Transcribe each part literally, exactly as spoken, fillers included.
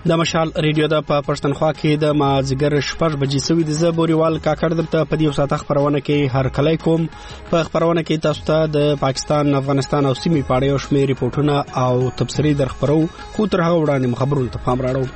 د مشال ریډیو د په پښتونخوا کې د مازیګر شپږ بجې سوي د زبوريوال کاکړ درته په دې وساته خبرونه کې هر کله کوم په خبرونه کې تاسو ته د پاکستان افغانستان او سیمې په اړه یو شمېر ریپورتونه او تبصرې درخبرو خو تر هغه وړاندې خبرونه ته پام راړو.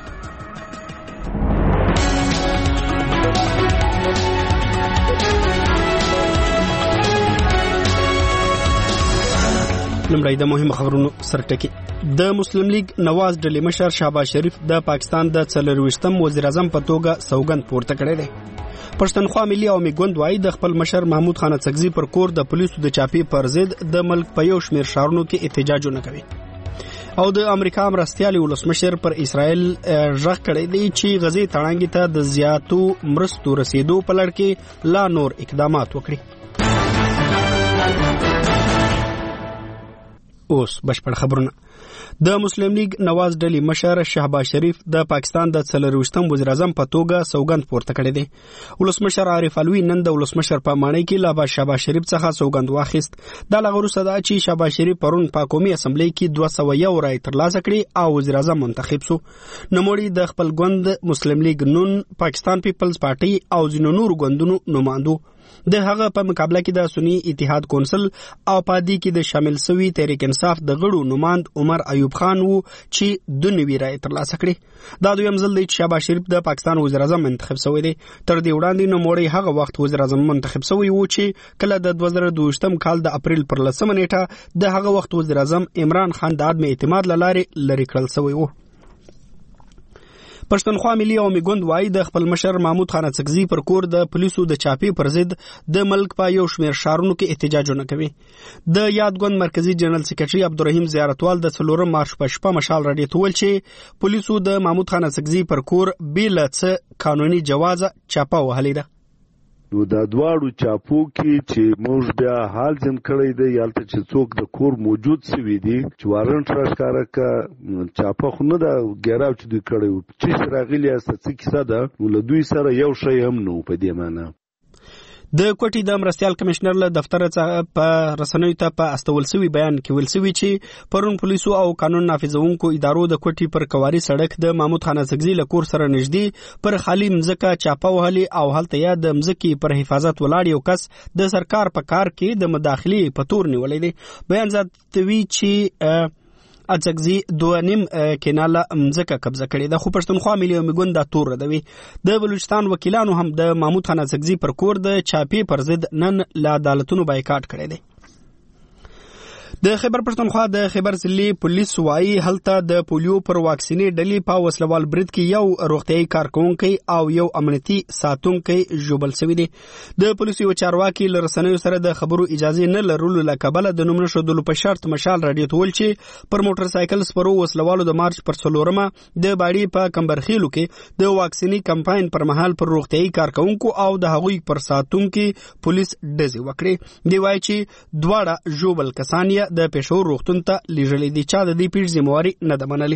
لمړی د مهمو خبرونو سرټکی. د مسلم لیگ نواز ډلې مشر شهباز شریف د پاکستان د څلرویشتم وزیر اعظم په توګه سوګند پورته کړی دی. پښتونخوا ملي او میګوند وايي د خپل مشر محمود خان څګزي پر کور د پولیسو د چاپی پر ضد د ملک په یو شمېر شهرونو کې احتجاجونه کوي. او د امریکا مرستيالي ولسمشر پر اسرائیل ژغ کړی دی چې غزې تړانګې ته د زیاتو مرستو رسیدو په لړ کې لا نور اقدامات وکړي. اوس بشپړ خبرونه. د مسلم لیگ نواز ډلې مشر شهباز شریف د پاکستان د څلرویشتم وزیر اعظم په توګه سوګند پورته کړی دی. ولسمشر عارف علوي نن د ولسمشر په مانۍ کې له شهباز شریف څخه سوګند واخیست. د لغړو صدا چې شهباز شریف پرون په قومي اسمبلی کې دوه سوه یو رای ترلاسه کړي او وزیر اعظم منتخب شو. نوموړي د خپل ګوند مسلم لیگ نون پاکستان پیپلز پارټي او ځینو نورو ګوندونو نمائندو د هغه په مقابله کې د سنی اتحاد کونسل او پادي کې د شامل سوي تحریک انصاف د غړو نمائند عمر ایوب خان وو چې د نوي رای ترلاسه کړي. دا دویم ځل دی چې شهباز شریف د پاکستان وزیر اعظم منتخب شوی دی. تر دې وړاندې نوموړی هغه وخت وزیر اعظم منتخب شوی وو چې کله د دوه زره دوه کال د اپریل پر لسمه نیټه د هغه وخت وزیر اعظم عمران خان د عدم اعتماد لارې لری کړل شوی وو. پښتونخوا ملي او میګوند وايي د خپل مشر محمود خان څګزي پر کور د پولیسو د چاپی پر ضد د ملک په یو شمېر شهرونو کې احتجاجونه کوي. د یاد ګوند مرکزی جنرال سکرټري عبدالرحیم زیارتوال د څلورم مارچ په شپه مشال راډیو ته ویل چې پولیسو د محمود خان څګزي پر کور بېله څه قانوني جواز چاپه وهلې ده. نو دا دواړو چاپو کې چې موږ بیا حال ځم کړی دی یالته چې څوک د کور موجود سوي دي چې وارنټ راښکاره که چاپه خو نه ده ګیراو چې دوی کړی وو چې راغلي یاست څه کیسه ده نو له دوی سره یو شی هم نه و په دې معنی. د کوټې د مرستيال کمشنر له دفتر څخه په رسنیو ته په استول سوي بیان کې ویل سوي چې پرون پولیسو او قانون نافذونکو ادارو د کوټې پر کواري سړک د محمود خان څګزي له کور سره نږدې پر خالي مځکه چاپه وهلې او هلته یا د مځکې پر حفاظت ولاړ یو کس د سرکار په کار کې د مداخلې په تور نیولې دی. بیان زیاتوي چې څګزي دوه نیم کیناله مځکه قبضه کړې ده. خو پښتونخوا ملي او میګوند دا تور ردوي. د بلوچستان وکیلانو هم د محمود خان څګزي پر کور د چاپی پر ضد نن له عدالتونو بایکاټ کړی دی. د خیبر پښتونخوا د خیبر ضلعي پولیس وايي هلته د پولیو پر واکسینې ډلې په وسلوال برید کې یو روغتيایي کارکونکي او یو امنیتي ساتونکي ژوبل شوی دی. د پولیسو یو چارواکي له رسنیو سره د خبرو اجازه نه لرلو له کبله د نوم نشودلو په شرط مشال راډیو ته ویل چې پر موټر سایکل سپرو وسلوالو د مارچ پر څلورمه د باړي په کمبرخیلو کې د واکسینې کمپاین پر مهال پر روغتيایي کارکونکو او د هغوی پر ساتونکي پولیس ډزې وکړي. دی وايي چې دواړه ژوبل کسان د پېښور روغتون ته لیږلي دي. چا د دې پیښې ذمہواري نه ده منلې.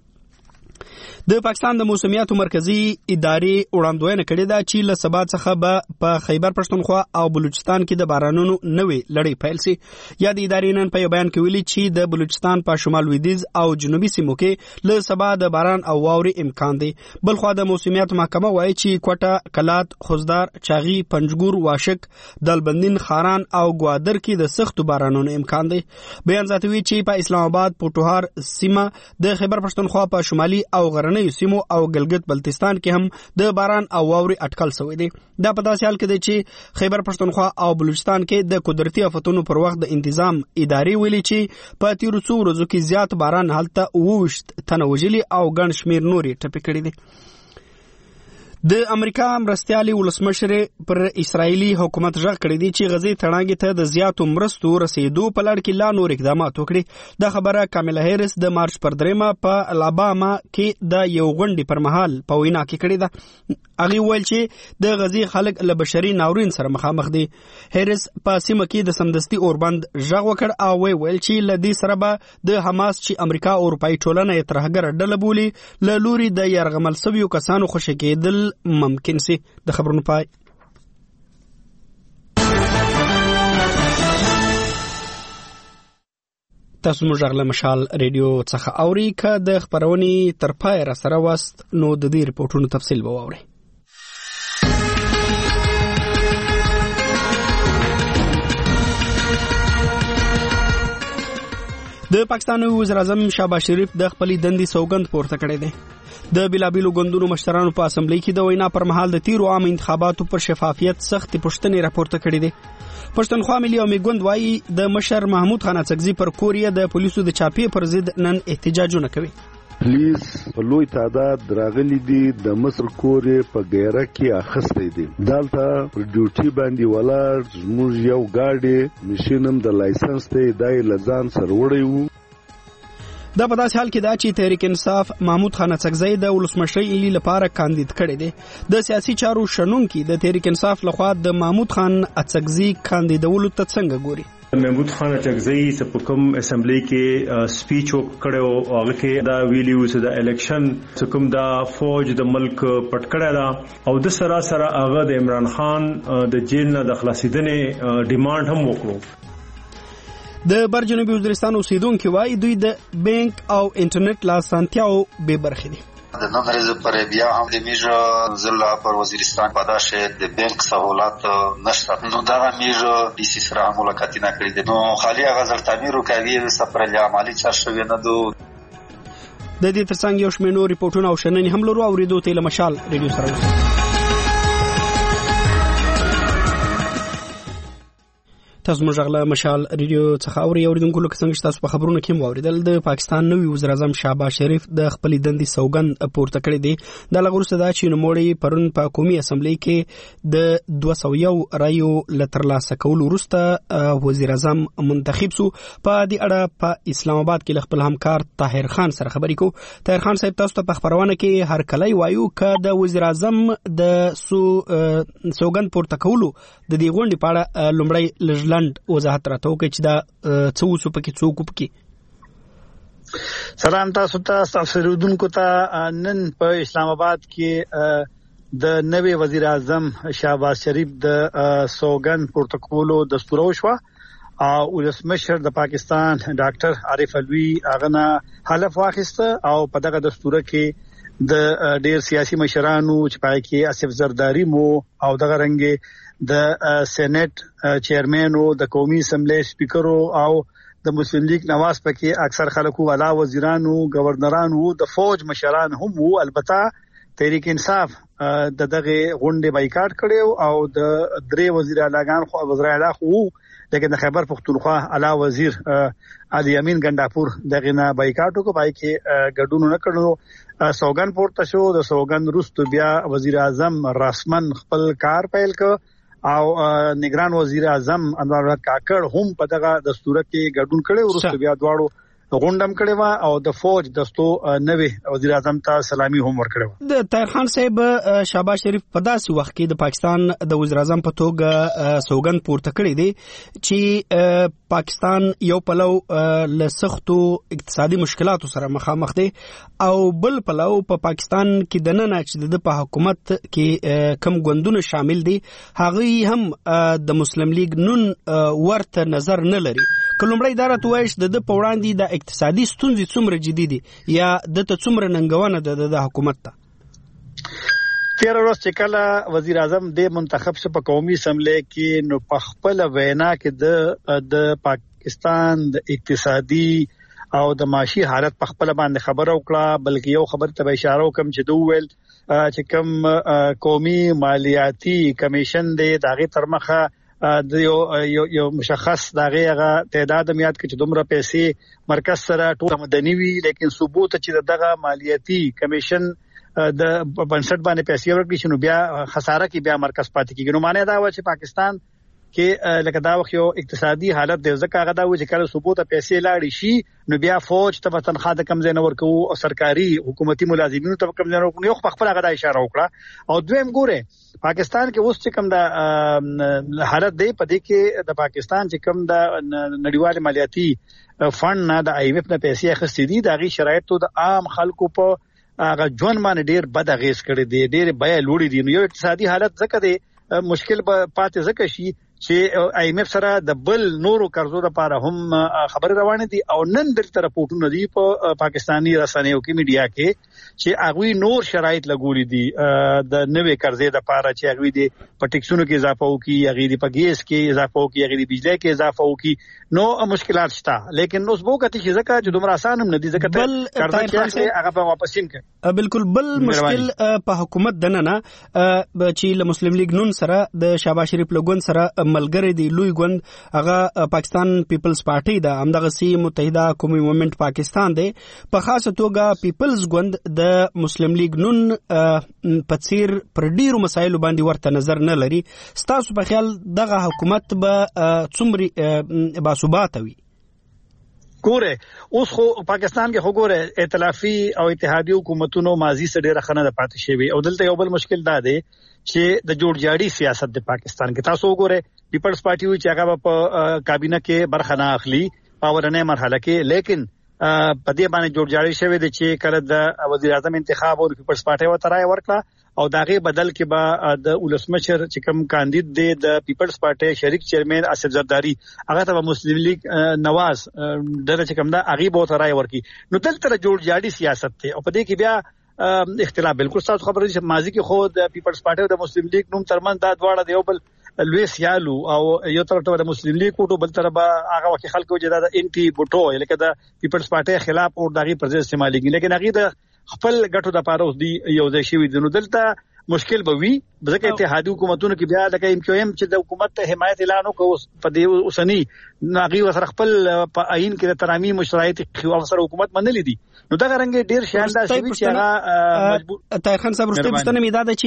د پاکستان د موسمیاتو مرکزی ادارې وړاندوینه کړې ده چې له سبا څخه به په خیبر پښتونخوا او بلوچستان کې د بارانونو نوې لړۍ پیل شي. یا د ادارې نن په یو بیان کې ویلي چې د بلوچستان په شمال لویدیځ او جنوبي سیمو کې له سبا د باران او واورې امکان دی. بلخوا د موسمیاتو محکمه وایي چې کوټه، کلات، خوزدار، چاغي، پنجګور، واشک، دلبندین، خاران او ګوادر کې د سختو بارانونو امکان دی. بیان زیاتوي چې په اسلام آباد، پوټوهار سیمه، د خیبر پښتونخوا په شمالي او غرنۍ سیمو او ګلګت بلتستان کې هم د باران او واورې اټکل شوی دی. دا په داسې حال کې دی چې خیبر پښتونخوا او بلوچستان کې د قدرتي آفتونو پر وخت د انتظام ادارې ویلي چې په تیرو څو ورځو کې زیات باران هلته اووه ویشت تنه وژلي او ګڼ شمېر نورې ټپي کړي دي. د امریکا مرستيالي ولسمشر پر اسرائیلي حکومت ژغ کړی دی چې غزې تړانګې ته د زیاتو مرستو رسیدو په لړ کې لا نور اقدامات وکړي. دا خبره کاملا هیرس د مارچ پر دریمه په الاباما کې د یو غونډې پر مهال په وینا کې کړې ده. هغه ویل چې د غزې خلک له بشري ناورین سره مخامخ دي. هیرس په سیمه کې د سمدستي اوربند ژغ وکړ او ویل چې له دې سره به د حماس چې امریکا او اروپایي ټولنه یې ترهګره ډله بولي له لوري د یرغمل شویو کسانو خوشي کېدل ممکن سي. د خبرونو پای. تاسو موږ غله مشال ریډیو څخه اوري که د خبرونې تر پای را سره واست نو د دې ریپورتونو تفصیل به واورئ. د پاکستان وزیر اعظم شهباز شریف د خپل دندې سوګند پورته کړی دی. د بلابلو ګوندونو مشرانو په اسمبلی کې د وینا پر مهال د تیرو عام انتخاباتو پر شفافیت سخت پوښتنې راپورته کړې دي. پښتونخوا ملي عمومي ګوند وايي د مشر محمود خان اڅکزي پر کوریا د پولیسو د چاپی پر ضد نن احتجاجونه کوي. پولیس په لوی تعداد راغلي دي د مصر کورې په غیره کې اخستې دي. دلته پر ډیوټي باندې ولاړ زموږ یو گاډي مشینم د لایسنس ته دای لزان سره وړي وو. دا په داسې حال کې دا چې تحریک انصاف محمود خان اڅکزی د ولسمشرۍ لپاره کاندید کړی دی. د سیاسي چارو شنونکي د تحریک انصاف لخوا د محمود خان اڅکزی کاندیدولو ته څنګه ګوري. محمود خان اڅکزی چې په کوم اسمبلی کې سپیچ وکړو هغه کې دا ویلیو چې د الیکشن چې کوم دا فوج د ملک پټ کړی دا او د سره سره هغه د عمران خان د جیل نه د خلاصیدنې ډیماند هم وکړو. د بر جنوبي وزیرستان اوسیدونکو وايي دوی د بانک او انټرنیټ لاسانتیاو به برخې دي. د نن ورځې پر بیا هم د میجو ضلع پر وزیرستان پداشه د بانک سہولت نشته. نو دا میجو ډي سي سره ملاقاتونه کړې دي. نو خالي غزل تعمیر کوي سفر عملی چارشوي نه دو. د دې ترڅنګ یو شمېر ریپورتونه او شننې هم لرو اوریدو ته مشال ریډیو سره. تاسو موږ غله مشال ریډیو څخه اوري اوریدونکو لکه څنګه چې تاسو په خبرونو کې واوریدل د پاکستان نوی وزیر اعظم شهباز شریف د خپل دندې سوګند پورته کړی دی. د لغورسته دا چې نوموړی پرون په قومي اسمبلی کې د دوه سوه یو رایو لترلاسه کولو وروسته وزیر اعظم منتخب شو. په دې اړه په اسلام آباد کې خپل همکار طاهر خان سره خبرې کو. طاهر خان صاحب تاسو ته په خبرونه کې هر کله وایو ک د وزیر اعظم د سو سوګند پورته کولو د دې غونډې په اړه لومړی لږ وضاحت راته وکړي چې دا څه وسو پکې څوک پکې. سلام تاسو ته استفسرودونکو ته نن په اسلام آباد کې د نوي وزیر اعظم شهباز شریف د سوګند پورته کولو دستور وشو او ولسمشر د پاکستان ډاکټر عارف علوي اغنا حلف واخیسته او په دغه دستور کې د ډیر سیاسي مشرانو چې پای کې اسف زرداری مو او دغه رنګ د سېنات چیرمن او د قومي اسمبلی سپیکرو او د مسلم لیگ نواز پکې اکثر خلکو والا وزیرانو گورنرانو د فوج مشران هم وو. البته تحریک انصاف د دغه غونډې بایکاټ کړو او د درې وزیر اعلیګان خو وزیر اعلی خو لیکن د خیبر پختونخوا اعلی وزیر علي امین ګنداپور دغه نه بایکاټ کو پای کې ګډون نه کړو. سوګند پورته شو. د سوګند وروسته بیا وزیر اعظم رسمن خپل کار پیل ک او نگران وزیر اعظم انور کاکړ هم په دغه دستور کې ګډون کړي. وروسته بیا دواړو غونډم کړي وا او د فوج دستو نوې وزیر اعظم ته سلامي هم ورکړي. د طاهر خان صاحب شهباز شریف په داسې وخت کې د پاکستان د وزیر اعظم په توګه سوګند پورته کړی دی چې پاکستان یو پلو له سختو اقتصادي مشکلاتو سره مخامخ دی او بل پلو په پا پاکستان کې د نن چې د په حکومت کې کم ګوندونه شامل دي هغه هم د مسلم لیگ نون ورته نظر نه لري. کلمړی دارت وایش د په وړاندې د اقتصادي ستونزې څومره جدي دي یا د ته څومره ننګونه ده د حکومت ته. تیر ورځ چې کله وزیر اعظم د منتخب شو په قومي اسمبلی کې نو په خپل وینا کې د د پاکستان د اقتصادي او د معاشي حالت په خپل باندې خبر او کړه بلکې یو خبر ته اشاره وکم چې دوه ویل چې کوم قومي مالیاتي کمیشن دی دغه ترمخه د یو یو مشخص دغه هغه تعداد میاد کې چې دومره پیسې مرکز سره ټول مدني وی لیکن ثبوت چې دغه مالیاتي کمیشن د بنسټ باندې پیسې ورکړي شنو بیا خساره کې بیا مرکز پاتې کیږي. نو معنی دا و چې پاکستان کې لکه دا وخت یو اقتصادي حالت د ځکه هغه دا و چې کله ثبوت پیسې لاړې شي نو بیا فوج ته تنخواه د کم ځای نه ورکو او سرکاري حکومتي ملازمینو ته کم ځای نه ورکو. یو خپل هغه دا اشاره وکړه او دویم ګوره پاکستان کې اوس چې کم دا حالت دی په دې کې د پاکستان چې کم دا نړیوال مالیاتي فند نه د آی ایم اف نه پیسې اخیستې دي د غي شرایطو د عام خلکو په هغه ژوند باندې ډیر بد اغیز کړی دی ډیر بیا لوړی دي. نو یو اقتصادي حالت ځکه دی مشکل به پاتې ځکه شي چې آی ایم ایف سره د بل نورو قرضو لپاره هم خبرې روانې دي او نن دلته راپورټونه دي په پاکستاني رسنیو کې میډیا کې چې هغه نور شرایط لګولې دي د نوې قرضې لپاره چې هغه دي په ټیکسونو کې اضافه وکړي، هغه دي په ګیس کې اضافه وکړي، هغه دي بجلی کې اضافه وکړي، نو مشکلات شته. لیکن اوس وو کته چې ځکه چې دومره آسان هم نه دي ځکه قرض چې هغه په واپس هم کوي. بالکل بل مشکل په حکومت دننه چې له مسلم لیگ نون سره د شهباز شریف لګون سره ملګری دی لوی ګوند هغه پاکستان پیپلز پارټي ده، همدغه سی متحده قومي موومېنټ پاکستان دی. په خاصه توګه پیپلز ګوند د مسلم لیگ نون په څیر پر ډیرو مسایلو باندې ورته نظر نه لري. ستاسو په خیال دغه حکومت به څومره باثباته وي؟ ګوره اوس خو پاکستان کې خو ګوره ائتلافي او اتحادي حکومتونو ماضي سره ډیره خنه د پاتې شوی او دلته یو بل مشکل دا دی چې د جوړجاړي سیاست د پاکستان کې تاسو وګوره پیپلز پارټي وی چې هغه په کابینه کې برخه نه اخلي په ورنه مرحله کې، لیکن په دې باندې جوړجاړي شوی دی چې کله د وزیر اعظم انتخاب او پیپلز پارټي و ترای ورکړه او داغه بدل کې به د ولسمشر چې کوم کاندید دی د پیپلز پارټي شریک چیرمن اسد زرداری هغه ته مسلم لیگ نواز دغه چې کوم دا هغه به ترای ورکی. نو دلته جوړجاړي سیاست ته او په دې کې بیا اختلاف بالکل تاسو خبره دي چې ماضي کې خو د پیپلز پارټي او د مسلم لیگ نوم ترمن دا دواړه دی او بل لوی سیالو او یو طرف ته د مسلم لیگ کوټو بل طرف هغه وخت خلکو چې دا انټي بوټو لکه د پیپلز پارټي خلاف او دغه پر ځای استعمالېږي، لیکن هغه د خپل ګټو د پاره اوس دی یو ځای شوی دی. نو دلته مشکل به وي ځکه اتحادي حکومتونو کې بیا لکه ایم کیو ایم چې د حکومت ته حمایت اعلان وکړ په دې اوسنی ناغي وسره خپل په عین کې د ترامیم مشرایت خو افسر حکومت منلې دي. نو دا رنګ ډیر شاندار شوی چې هغه مجبور طاهر خان صاحب رسته پښتنه می دا ده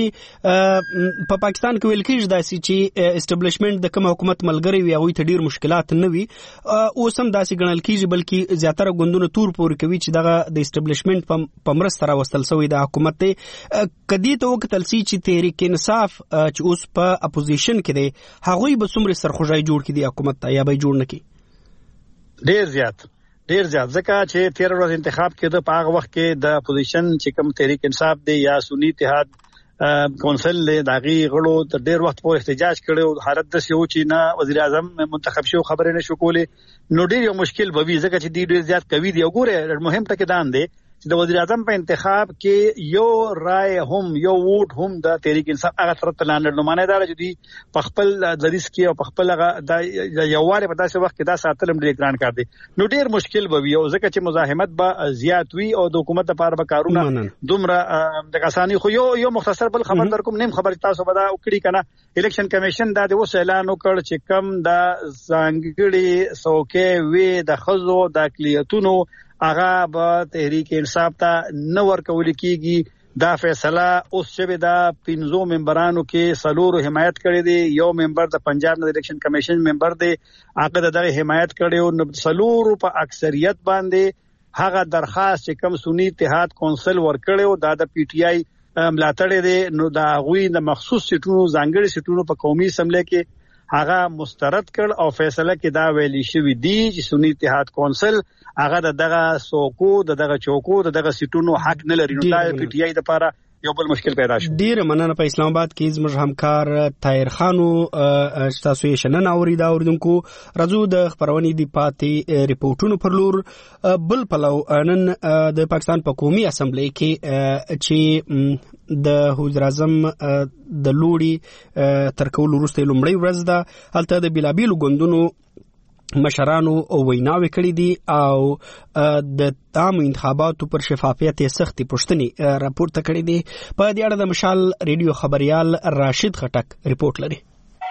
چې په پاکستان کې ویل کېږي داسې چې اسټابلیشمنت د کوم حکومت ملګری وي هغه ته ډیر مشکلات نه وي او سم داسې ګڼل کېږي بلکې زیاتره ګوندونه تور پور کوي چې دغه د اسټابلیشمنت په مرسته راوستل شوی د حکومت ته کدی ته وکتل سي چې تحریک انصاف چې اوس په اپوزیشن کې دی هغه به څومره سرخوشای جوړ کړي د حکومت ته یا به جوړ نه کړي؟ ډیر زیات ډیر زیات ځکه چې تیر ورځ انتخاب کې د پاغه وخت کې د اپوزیشن چې کوم تحریک انصاف دی یا سنی اتحاد کونسل له داغي غړو تر ډیر وخت پورې احتجاج کړو، حالت د سيو چې نه وزیر اعظم منتخب شو خبرې نه شو کولې. نو ډیر یو مشکل به وي ځکه چې ډیر زیات کوي دی. وګوره مهم ټکی دان دی چې د وزیر اعظم په انتخاب کې یو رائے هم یو ووټ هم د تحریک انصاف هغه طرف ته لاندې نو معنی دا چې دی په خپل دریس کې او په خپل هغه یو واره په داسې وخت کې دا ساتلم ډیر ګران کار دی. نو ډیر مشکل به وي او ځکه چې مزاحمت به زیات وي او د حکومت لپاره به کارونه دومره د اساني خو یو یو مختصر بل خبر در کوم نیم خبر تاسو به دا وکړي کنه الیکشن کمیشن دا د اوس اعلان وکړ چې کم د ځانګړي څوکۍ وی د خزو د اقلیتونو هغه به تحریک انصاف ته نه ورکول کیږي. دا فیصله اوس شوه دا پنځو ممبرانو کې سلورو حمایت کړی دی، یو ممبر د پنجاب د الیکشن کمیشن ممبر دی هغه دغه حمایت کړی او سلورو په اکثریت باندې هغه درخواست چې کوم سنی اتحاد کونسل ورکړی او دا د پی ټی آی ملاتړ دی. نو دا غوی د مخصوص سیټونو ځانګړي سیټونو په قومي اسمبلی کې هغه مسترد کړ او فیصله کې دا ویلي شوی دی چې سنی اتحاد کونسل هغه دغه سوکو دغه چوکو دغه سیټونو حق نه لري. نو دا پی ټی آی لپاره یو بل مشکل پیدا شو. ډیر مننه. په اسلام آباد کې زموږ همکار طاهر خانو تاسو یې شنن اوریدا اوریدونکو راځو د خبرونې دی پاتې ریپورتونو پر لور. بل پلو نن د پاکستان په قومي اسمبلی کې چې د وزیر اعظم د لوړي تر کول وروسته لومړی ورځ ده هلته د بلابیلو ګوندونو مشرانو او ویناوي کړی دي او د عام انتخاباتو پر شفافیت سختي پوښتنې راپورته کړی دي. په دې اړه د مشال ریډیو خبريال راشد خټک ریپورت لري.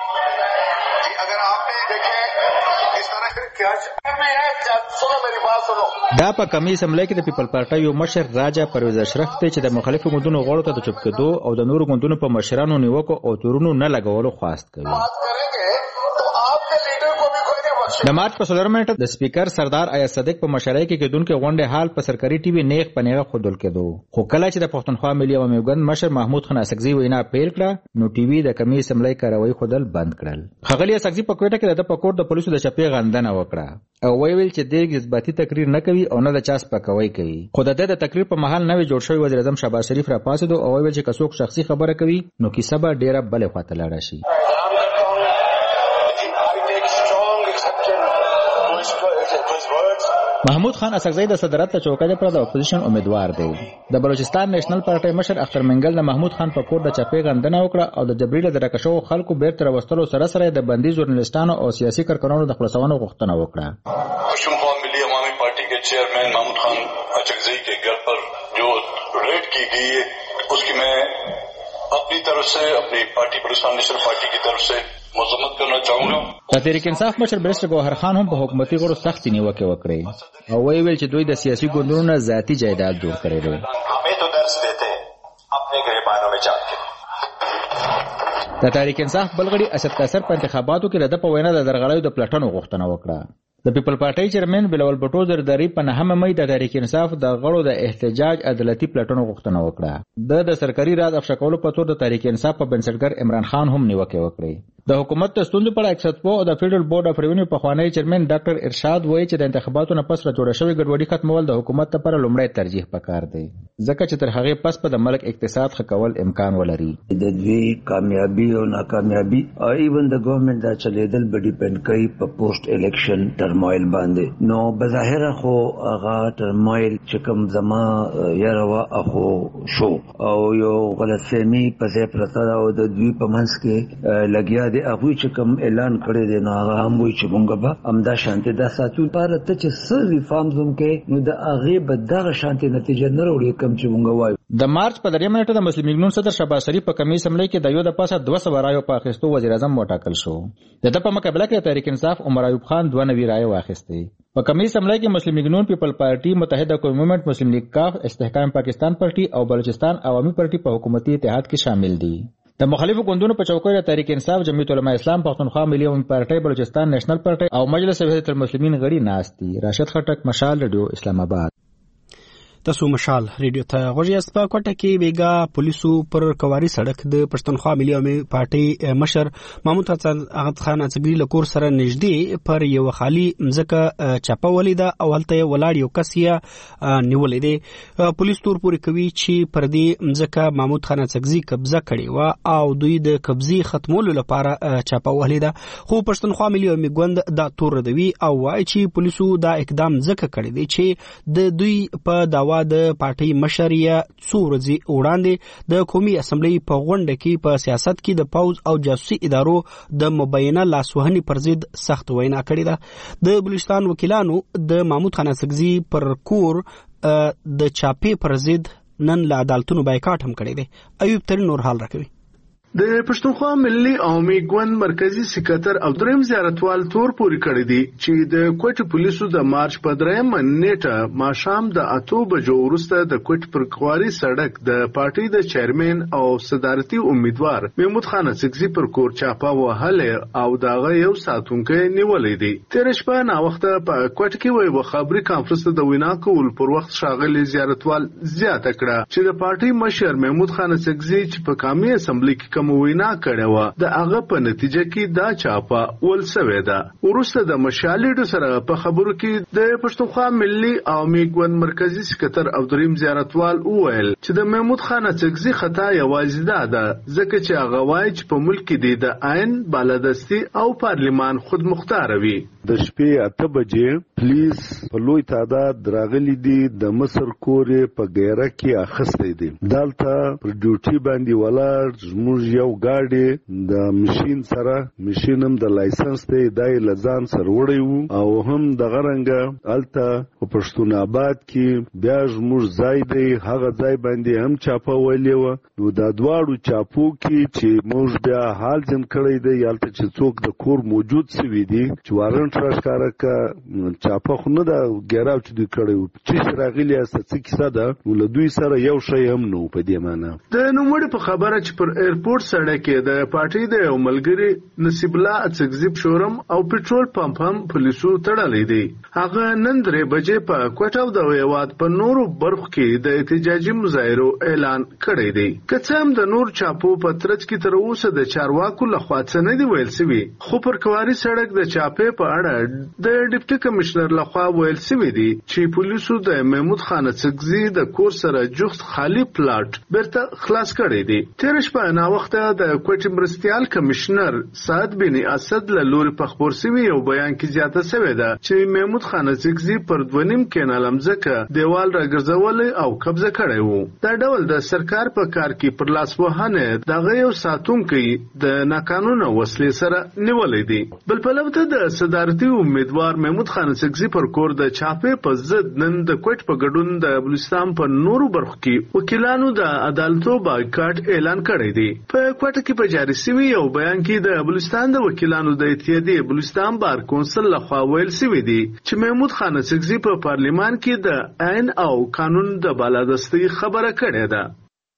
دا په کمی اسمبلی کې د پیپل پارټي یو مشر راجا پرویز اشرف ته چې د مخالفو ګوندونو غړو ته د چوپ کېدو او د نورو ګوندونو په مشرانو نیوکو او تورونو نه لګولو خواست کوي. د مارچ په څلورمه نیټه د سپیکر سردار ایاز صدیق په مشرۍ کې کېدونکو غونډې حال په سرکاري ټي وي نیغ په نیغه خودل کېدو، خو کله چې د پښتونخوا ملي عوامي ګوند مشر محمود خان اسکزي وینا پیل کړه نو ټي وي د کمی اسمبلی کاروي خودل بند کړل. ښاغلي اسکزي په کوټه کې د پکور د پولیسو د چپې غندنه وکړه او ویل چې د جذباتي تقریر نه کوي او نه د چاس پکوي کوي. خو د د تقریر په محل نوې جوړ شوی وزیر اعظم شهباز شریف را پاسېدو او ویل چې کڅوک شخصي خبره کوي نو کیسه به ډیره بلې خواته لاړه شي. محمود خان اسقزی د صدارت ته چوکۍ پر د اپوزیشن امیدوار دی. د بلوچستان نېشنل پارټي مشر اختر منګل د محمود خان په کور د چاپې غندنه وکړه او د جبري له درکشو خلکو بیرته راوستلو سره سره د بندي ژورنالستانو او سیاسي کارکنانو د خلاصونو غوښتنه وکړه. پښتونخوا ملی عوامی پارٹی کے چیئرمین محمود خان اچکزئی کے گھر پر جو ریڈ کی گئی ہے اس کی میں اپنی طرف سے اپنی پارٹی بلوچستان نیشنل پارٹی کی طرف سے مذمت کرنا چاہوں گا. د تحریک انصاف مشر بیرسټر ګوهر خان هم په حکومتي غړو سختې نیوکې وکړې او ویل چې دوی د سیاسي ګوندونو نه ذاتي جایداد جوړ کړی دی. همیں تو درس دیتے اپنے گریبانوں میں جان کے. د تحریک انصاف بلغړي اسد قیصر په انتخاباتو کې د په وینا د درغړیو د پلټنو غوښتنه وکړه. د پیپل پارټي چیرمن بلال بټو زرداری په نهمه مې د تحریک انصاف د غړو د احتجاج عدالتي پلټنو غوښتنه وکړه. د د سرکاري راز افشا کولو په تور د تحریک انصاف په بنسټګر عمران خان هم نیوکه وکړه. د حکومت د ستونزو په اړه اکسپو او د فیډرل بورډ اف ریونیو په خوانی چیرمن ډاکټر ارشاد وایي چې د انتخاباتو نه پس را جوړه شوې ګډوډي ختمول د حکومت لپاره لومړی ترجیح پکار دی ځکه چې تر هغه پس په د ملک اقتصاد ښه کول امکان ولري. د دوی کامیابی او ناکامیابی او ایون د ګورنمنت دا چلیدل به ډیپند کوي په پوسټ الیکشن ټرمایل باندې. نو بظاهر خو هغه ټرمایل چې کوم زما یاروا اخو شو او یو غلطفهمي په ځای پرته او د دوی په منځ کې لګیا دی هغه چې کوم اعلان کړی دی نو هغه هم وایي چې موږ به همدا شانتي دا ساتو لپاره ته چې څه ریفارمز هم کوي نو د هغې به دغه شانتي نتیجه نه راوړي کوم چې موږ وایو. د مارچ په درېیمه نیټه د مسلم لیګ نون صدر شهباز شریف په قومي اسمبلی کې د یو د پاسه دوه سوه رایو په اخیستو وزیر اعظم وټاکل شو. د ده په مقابله کې تحریک انصاف عمر ایوب خان دوه نوي رایې واخیستې. په قومي اسمبلی کې مسلم لیګ نون پیپل پارټي متحده قومي موومنټ مسلم لیګ کاف استحکام پاکستان پارټي او بلوچستان عوامي پارټي په حکومتي اتحاد کې شامل دي. د مخالفو ګوندونو په چوکۍ د تحریک انصاف جمعیت علماء اسلام پښتونخوا ملي عوامی پارټي بلوچستان نېشنل پارټي او مجلس وحدت المسلمین غړي ناست دي. راشد خټک مشال رادیو اسلام آباد. تاسو مشال ریډیو ته غوږ یاست. په کوټه کې بیګا پولیسو پر کواري سړک د پښتونخوا ملي عوامی پارټي مشر محمود خان اڅګري له کور سره نږدې پر یو خالي مځکه چاپه ولیده او هلته ولاړ یو کس یې نیولې دی. پولیس تور پورې کوي چې پر دې مځکه محمود خان اڅګزي قبضه کړې وه او دوی د قبضې ختمولو لپاره چاپه ولیده. خو پښتونخوا ملي عوامی ګوند دا تور ردوي او وایي چې پولیسو دا اقدام ځکه کړی دی چې د دوی په داوا د پارټي مشر یې څو ورځې وړاندې د قومي اسمبلی په غونډه کې په سیاست کې د پوز او جاسوسي ادارو د مبینه لاسوهنې پر ضد سخت وینا کړې ده. د بلوچستان وکیلانو د محمود خان اڅګزي پر کور د چاپې پر ضد نن له عدالتونو بایکاټ هم کړی دی. ایوب ترین نور حال راکوي. د پښتونخوا ملي عوامي ګوند مرکزی سکرټر او دریم زیارتوال تور پوري کړی دی چې د کوټ پولیسو د مارچ په درېیمه نیټه ماښام د اتو بجو وروسته د کوټ پر کواري سړک د پارټي د چیرمن او صدارتي امیدوار محمود خان اڅګزي پر کور چاپه وهله او داغه یو ساتونکو نیولې دی. تیر شپه نا وخت په کوټ کې وی خبري کانفرنس د وینا کول پر وخت شاغلي زیارتوال زیاته کړه چې د پارټي مشر محمود خان اڅګزي چې په قومي اسمبلی کې کوم وینا کړې و د هغه په نتیجه کې دا چاپه ول سوې ده. ورسته د مشالېډو سره په خبرو کې د پښتونخوا ملي عوامي ګوند مرکزی سکرټر او دریم زیارتوال وویل چې د محمود خان اڅګزي خطا یوازې ده ده ځکه چې هغه وایي چې په ملک کې د عین بالادستي او پارلمان خود مختار وي. د شپې اته بجې پولیس په لوی تعداد راغلي دي د مصر کورې په غیره کې اخستې دي. دلته پر ډیوټي باندې ولاړ زموږ یو ګاډي د ماشين سره ماشين هم د لایسنس ته دای لزان سره وړي وو او هم د غرنګ الته په پښتون آباد کې بیا زموږ ځای دی هغه ځای باندې هم چاپه ویلې و. نو د دواړو چاپو کې چې موږ بیا حال ځم کړی دی یالته چې څوک د کور موجود سوي دي چې وارنټ راښکاره کا چاپه خو نه دا ګیراو چې دوی کړی وو چې راغلي است څه کیسه ده نو له دوی سره یو شی هم نو په دې معنی د نوموړي په خبره چې پر ایرپورټ سړک کې د پارټي د یو ملګری نصیب الله اڅګزي شورم او پټرول پمپ هم پولیسو تړلې دي. هغه نن درې بجې په کوټاو د هیواد په نورو برخو کې د احتجاجي مظاهرو اعلان کړی دی. که څه هم د نور چاپو په ترڅ کې تر اوسه د چارواکو لخوا څه نه دی ویل سوي خو پر کواري سړک د چاپې په اړه د ډیپټي کمشنر لخوا ویل شوی دی چې پولیسو د محمود خان اڅکزي د کور سره جوخت خالی پلاټ بیرته خلاص کړی دی. تیر شپه نا وخت د کوټ مرستيال کمشنر سعد بن اسد له لوري په خبر شوی یو بیان کې زیاته شوی ده چې محمود خان اڅکزي پر دونیم کینال امزکه دیوال راګرځول او قبضه کړی وو. دا ډول د سرکار په کار کې پر لاس وهانه دغه یو ساتونکي د ناقانونه وسلې سره نیولې دي. بل په لور د صدارتي امیدوار محمود خان اڅکزي پر کور د چاپې په ضد نن د کوټ په ګډون د بلوچستان په نورو برخو کې وکیلانو د عدالتو بایکاټ اعلان کړی دی. په کوټ کې په جاري شوی یو بیان کې د بلوچستان د وکیلانو د اتحادیې بلوچستان بار کونسل لخوا ویل شوی دی چې محمود خان اڅکزي په پارلیمان کې د عین او قانون د بالادستي خبره کړې ده.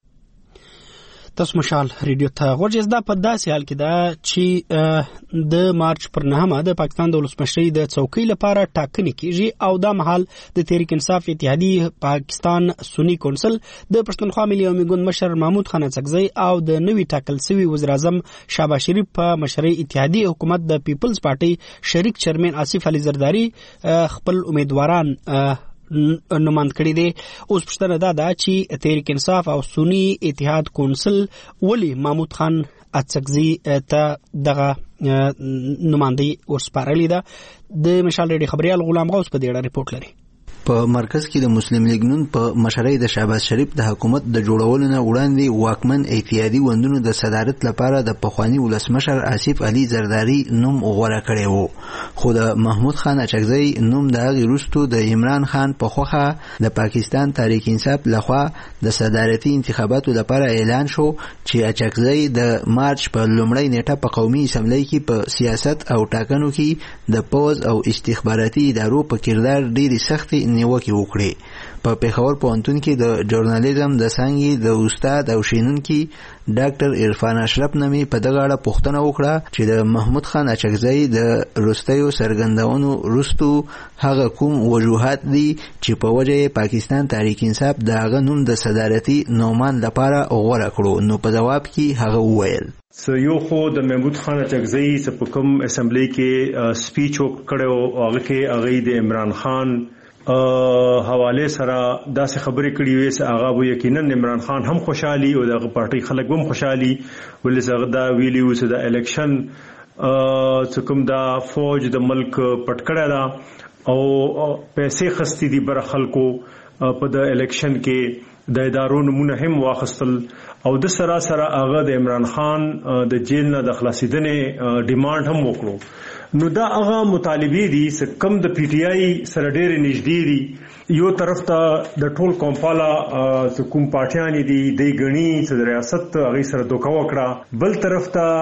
تاسو مشال ریډیو ته غوږی زده په داسې حال کې ده چې د مارچ پر نهمه د پاکستان د ولسمشرۍ د څوکۍ لپاره ټاکنې کیږي او دا مهال د تحریک انصاف اتحادیې پاکستان سنی کونسل د پښتونخوا ملي عوامي ګوند مشر محمود خان اڅکزي او د نوي ټاکل شوی وزیر اعظم شهباز شریف په مشرۍ اتحادیې حکومت د پیپلز پارټي شریک چیرمن آصف علي زرداری خپل امیدواران نماند کړی دی. اوس پښتنه دا ده چې تحریک انصاف او سنی اتحاد کونسل ولی محمود خان اڅکزي ته دغه نمائندګي ورسپارلې ده. د مشال ریډي خبريال غلام غوث په دې اړه ریپورت لري. په مرکز کې د مسلم لیگ نون په مشرۍ د شهباز شریف د حکومت د جوړولو نه وړاندې واکمن اتحادی وندونو د صدارت لپاره د پخوانی ولسمشر آصف علي زرداری نوم غوړه کړی وو، خو د محمود خان اڅکزي نوم د هغې وروسته د عمران خان په خوښه د پاکستان تحریک انصاف لخوا د صدارتي انتخاباتو لپاره اعلان شو چې اڅکزي د مارچ په لومړۍ نیټه په قومي اسمبلی کې په سیاست او ټاکنو کې د پوز او استخباراتي ادارو په کردار ډېرې سختې نیوکې وکړي. په پېښور پوهنتون کې د ژورنالیزم د څانګې د استاد او شینونکي ډاکټر عرفان اشرف نمی په دغه اړه پوښتنه وکړه چې د محمود خان اڅکزي د وروستیو څرګندونو وروسته هغه کوم وجوهات دي چې په وجه پاکستان تحریک انصاف د هغه نوم د صدارتي نومان لپاره غوړه کړو. نو په جواب کې هغه وویل سو یو خو د محمود خان اڅکزي چې په کوم اسمبلی کې سپیچ وکړو هغه کې هغه د عمران خان حواله سره داسې خبرې کړې وې چې هغه به یقینا عمران خان هم خوشحالي او دغه پارټي خلک هم خوشحالي ولې هغه دا ویلي و چې د الیکشن چې کوم دا فوج د ملک پټ کړی دا او پیسې خستی دي بر خلکو په د الیکشن کې د ادارو نمونه هم واخستل او د سره سره هغه د عمران خان د جیل نه د خلاصیدنې ډیماند هم وکړو. نو دا هغه مطالبې دي چې کم د پی ټی آی سره ډېر نږدې دي. یو طرف ته د ټول کومپالا چې کوم پارټیان دي د غنی چې د ریاست هغه سره دوکا وکړه، بل طرف ته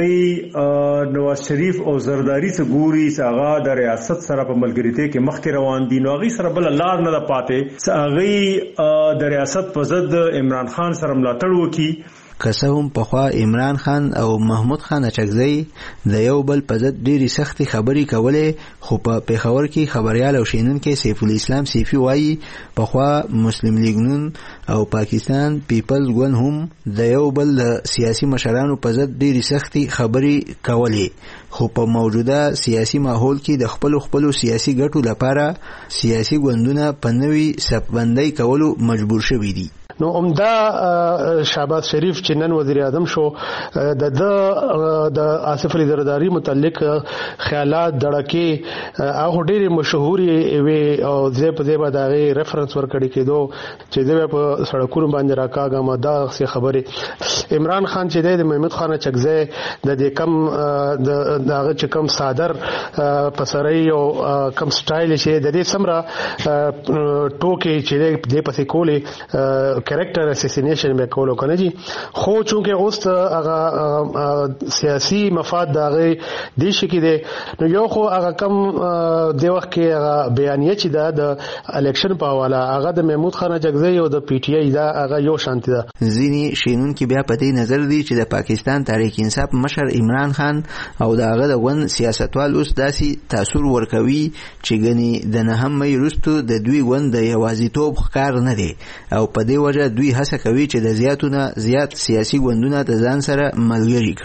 هغه نواز شریف او زرداری چې ګوري چې هغه د ریاست سره په ملګریته کې مخکې روان دي، نو هغه سره بل لار نه پاتې چې هغه د ریاست په ضد عمران خان سره ملاتړ وکړي. که څه هم پخوا عمران خان او محمود خان اڅکزي د یو بل په ضد ډېرې سختې خبرې کولې، خو په پېښور کې خبریال او شینونکی سیف الاسلام سیفي وایي پخوا مسلم لیگ نون او پاکستان پیپلز ګوند هم د یو بل د سیاسي مشرانو په ضد ډېرې سختې خبرې کولې، خو په موجوده سیاسي ماحول کې د خپلو خپلو سیاسي ګټو لپاره سیاسي ګوندونه په نوي صفبندۍ کولو مجبور شوي دي. نو عمده شهباز شریف چې نن وزیر اعظم شو د د آصف علي زرداری متعلق خیالات دړکې هغه ډېر مشهوري وي او زه په دې باندې هغه ریفرنس ورکړی کېدو چې د په سړکونو باندې راکاګه مدا څه خبره. عمران خان چې د محمود خان اڅکزي د دې کم د هغه چې کم صادر پسري او کم سټایل چې د دې سمرا ټوکې چې د پسې کولې کریکټر اساسینیشن به کولو کنه جی، خو چونکه اوس هغه سیاسي مفاد دغه د شي کې دی نو یو خو هغه کم د وخت کې هغه بیانیه چې دا د الیکشن په حواله هغه د محمود خان اڅکزي او د پی ټی آی دا هغه یو شانتي ده. ځینې شینون کې بیا په دې نظر دي چې د پاکستان تحریک انصاف مشر عمران خان او د هغه د ون سیاستوال اوس داسې تاثیر ورکوي چې ګنې د نهم مې وروسته د دوی ون د یوازیتوب ښکار نه دی او په دې وجه دوی هڅه کوي چې د زیاتونه زیات سیاسي ګوندونه د ځان سره ملګري کړي.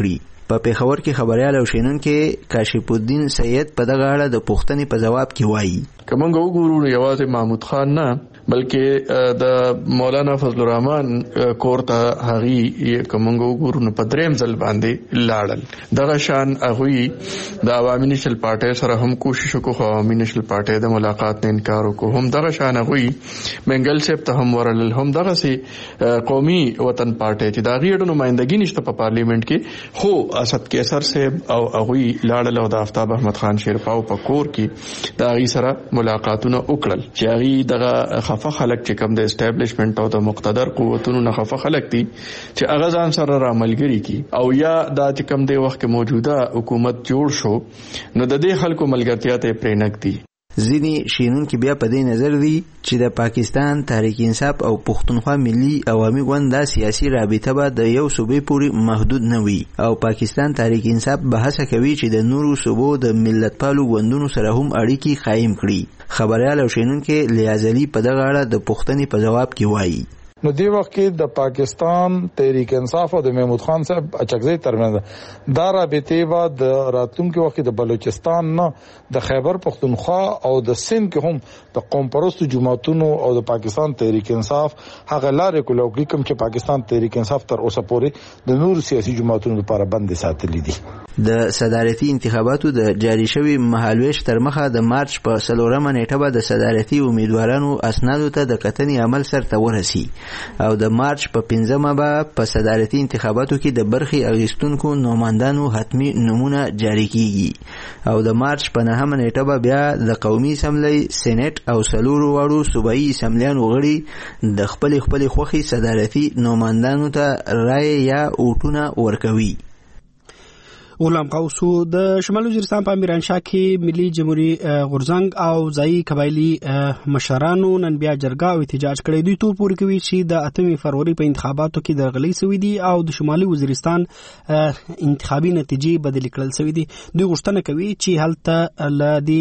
په پیښور کې خبريال او شینونکو کاشف الدین سید په دغه اړه د پوښتنې په جواب کې وایي کومنګ وګورو یوازې محمود خان نه بلکې د مولانا فضل الرحمن کورته هغي کومنګ وګورو نو په دریم ځل باندې لاړل دغه شان هغه د عوامي نشل پارټي سره هم کوشش وکړو خو عوامي نشل پارټي د ملاقات نه انکار وکړو هم دغه شان هغه منګل صاحب ته هم ورل هم دغه سي قومي وطن پارټي چې دا غیړو نمائندګي نشته په پارلیمنت کې خو اسد کیسر صاحب او هغه لاړل او د آفتاب احمد خان شیرپاو په کور کې دا غي سره ملاقاتونه وکړل چې هغه دغه خفه خلک چې کوم د اسټابلیشمنت او د مقتدر قوتونو نه خفه خلک دي چې هغه ځان سره راملګري کی او یا دا چې کوم د وخت موجوده حکومت جوړ شو نو د دې خلکو ملګرتیا ته پرېنګ دي ځینی شینونکو بیا په دې نظر دي چې د پاکستان تحریک انصاف او پښتونخوا ملي عوامي ګوند د سیاسي رابطه به د یو صوبې پورې محدود نه وي او پاکستان تحریک انصاف به هڅه کوي چې د نورو صوبو د ملتپالو ګوندونو سره هم اړیکې قائم کړي خبريال او شینونکو لیازلی په دغه اړه د پوښتنې په جواب کې وایي نو دی وخت کې د پاکستان تحریک انصاف او د محمود خان صاحب اچکزی ترمنځ دا رابطه و د راتلونکو وخت د بلوچستان نه د خیبر پختونخوا او د سند کې هم د قوم پرستو جماعتونو او د پاکستان تحریک انصاف هغه لارې کولو کوم چې پاکستان تحریک انصاف تر اوسه پورې د نور سیاسي جماعتونو لپاره بند ساتلې دي د صدارتي انتخاباتو د جاری شوی مهالويش تر مخه د مارچ په څلورمه نیټه به د صدارتي امیدوارانو اسنادو ته د کتنې عمل سرته ورسي او د مارچ په پنځمه به په صدارتي انتخاباتو کې د برخي اغیستونکو نوماندانو حتمی نمونه جاری کیږي او د مارچ په نهمه نیټه به بیا د قومي اسمبلی سېنات او سلورو واړو صوبایي اسمبلیانو غړي د خپل خپل خوخي صدارتي نوماندانو ته رائے یا اوټونه ورکوي غلام قوسو د شمال وزیرستان په میرانشاه کې ملي جمهوریت غورزنګ او ځایي قبایلی مشرانو نن بیا جرګه او احتجاج کړی دوی ټول پورې کوي چې د اتمې فروری په انتخاباتو کې د غلۍ سوي دي او د شمالي وزیرستان انتخابي نتیجې بدل کړل سوي دي دوی غوښتنه کوي چې هلته لدی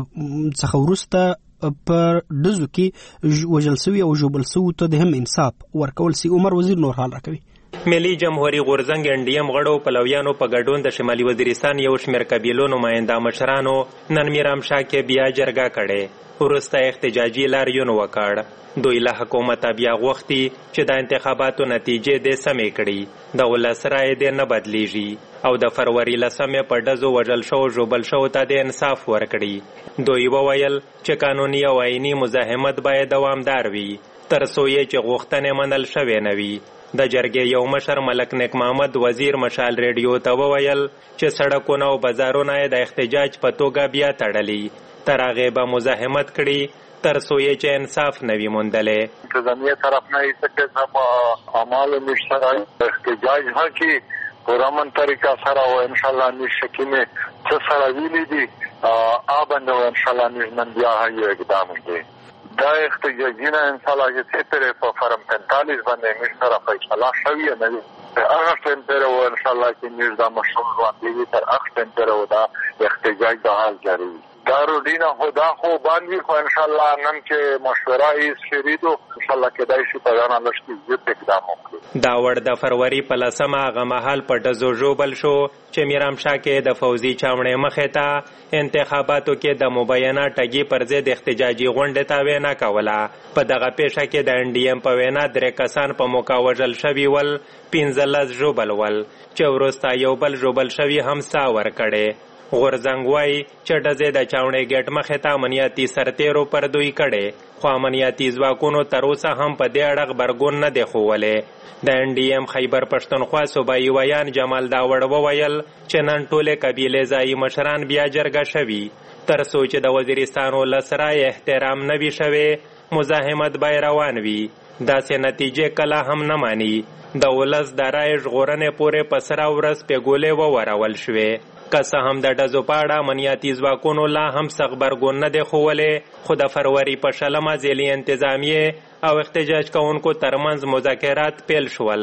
څخه ورسته پر دزو کې وجل سوي او جوبل سوي ته د هم انصاف ورکول سي عمر وزیر نور حال راکوي ملي جمهوریت غورزنګ انډیم غړو پلویانو په ګډون د شمالي وزیرستان یو شمېر قبیلو نماینده مشرانو نن میرامشاه کې بیا جرګه کړې وروسته احتجاجي لاریون وکړ دوی له حکومت بیا غوښتي چې د انتخاباتو نتیجې د سمې کړي د ولس رایې د نه بدلیږي او د فروری لسمې په ډزو وژل شو جوبل شو ته د انصاف ورکړي دوی وویل چې قانوني او آئینی مزاحمت باید دوامدار وي تر څو یې چې غوښتنې منل شوې نه وي د جرګې یو مشر ملک نیک محمد وزیر مشال ریډیو ته وویل چې سړکونه او بازارونه د احتجاج په توګه بیا تړلي تر هغې به مزاحمت کړي تر څو یې چې انصاف نه وي موندلی انتظامیه طرف نه هیڅ قسم اعمال نشته احتجاج ها کې پرامن طریقه سره او ان شاء الله نشکی میں څه سره ویلي دي آبند او ان شاء الله نن بیا یو اقدام دی دا احتجاجونه ان شاء الله چې تیرې په فرم پینتالیس باندې موږ سره فیصله شوې نه هغه ټیمپر او ان شاء الله چې موږ دا مشروع باندې تر هغه ټیمپر او دا احتجاج د حال جاری دا روډینه خدا خو باندې خو ان شاء الله نن چې مشوره یې شریدو ان شاء الله کېدای شي په ځان لشتي زیات اقدام وکړي دا ور د فروری په لسمه هغه مهال په ډزو جوبل شو چې میرامشاه کې د فوزي چاوڼې مخې ته انتخاباتو کې د مبینه ټګي پر ضد احتجاجي غونډې ته وینا کوله په دغه پیښه کې د ان ډي ایم په وینا درې کسان په موقع وژل شوي ول پنځه لس ژوبل ول چې وروسته یو بل ژوبل شوي هم سا ورکړې غورزنګ وایي چې ډزې د چاوڼې ګیټ مخې ته امنیتي سرتیرو پر دوی کړې خو امنیتي ځواکونو تر اوسه هم په دې اړه غبرګون نه دی ښوولی د ان ډي ایم خیبر پښتونخوا صوبایي ویان جمال داوړ وویل چې نن ټولې قبیلې ځایي مشران بیا جرګه شوي تر څو چې د وزیرستان ولس رایې احترام نه وي شوی مزاحمت به روان وي داسې نتیجې کله هم نه مانی د ولس د رایې ژغورنې پورې په سره ورځ پیګولې وورول شوې که څه هم د ډزو په اړه امنیتي ځواکونو لا هم څه غبرګون نه دی ښوولی خو د فروری په شلمه ځلي انتظامیې او احتجاج کوونکو ترمنځ مذاکرات پیل شول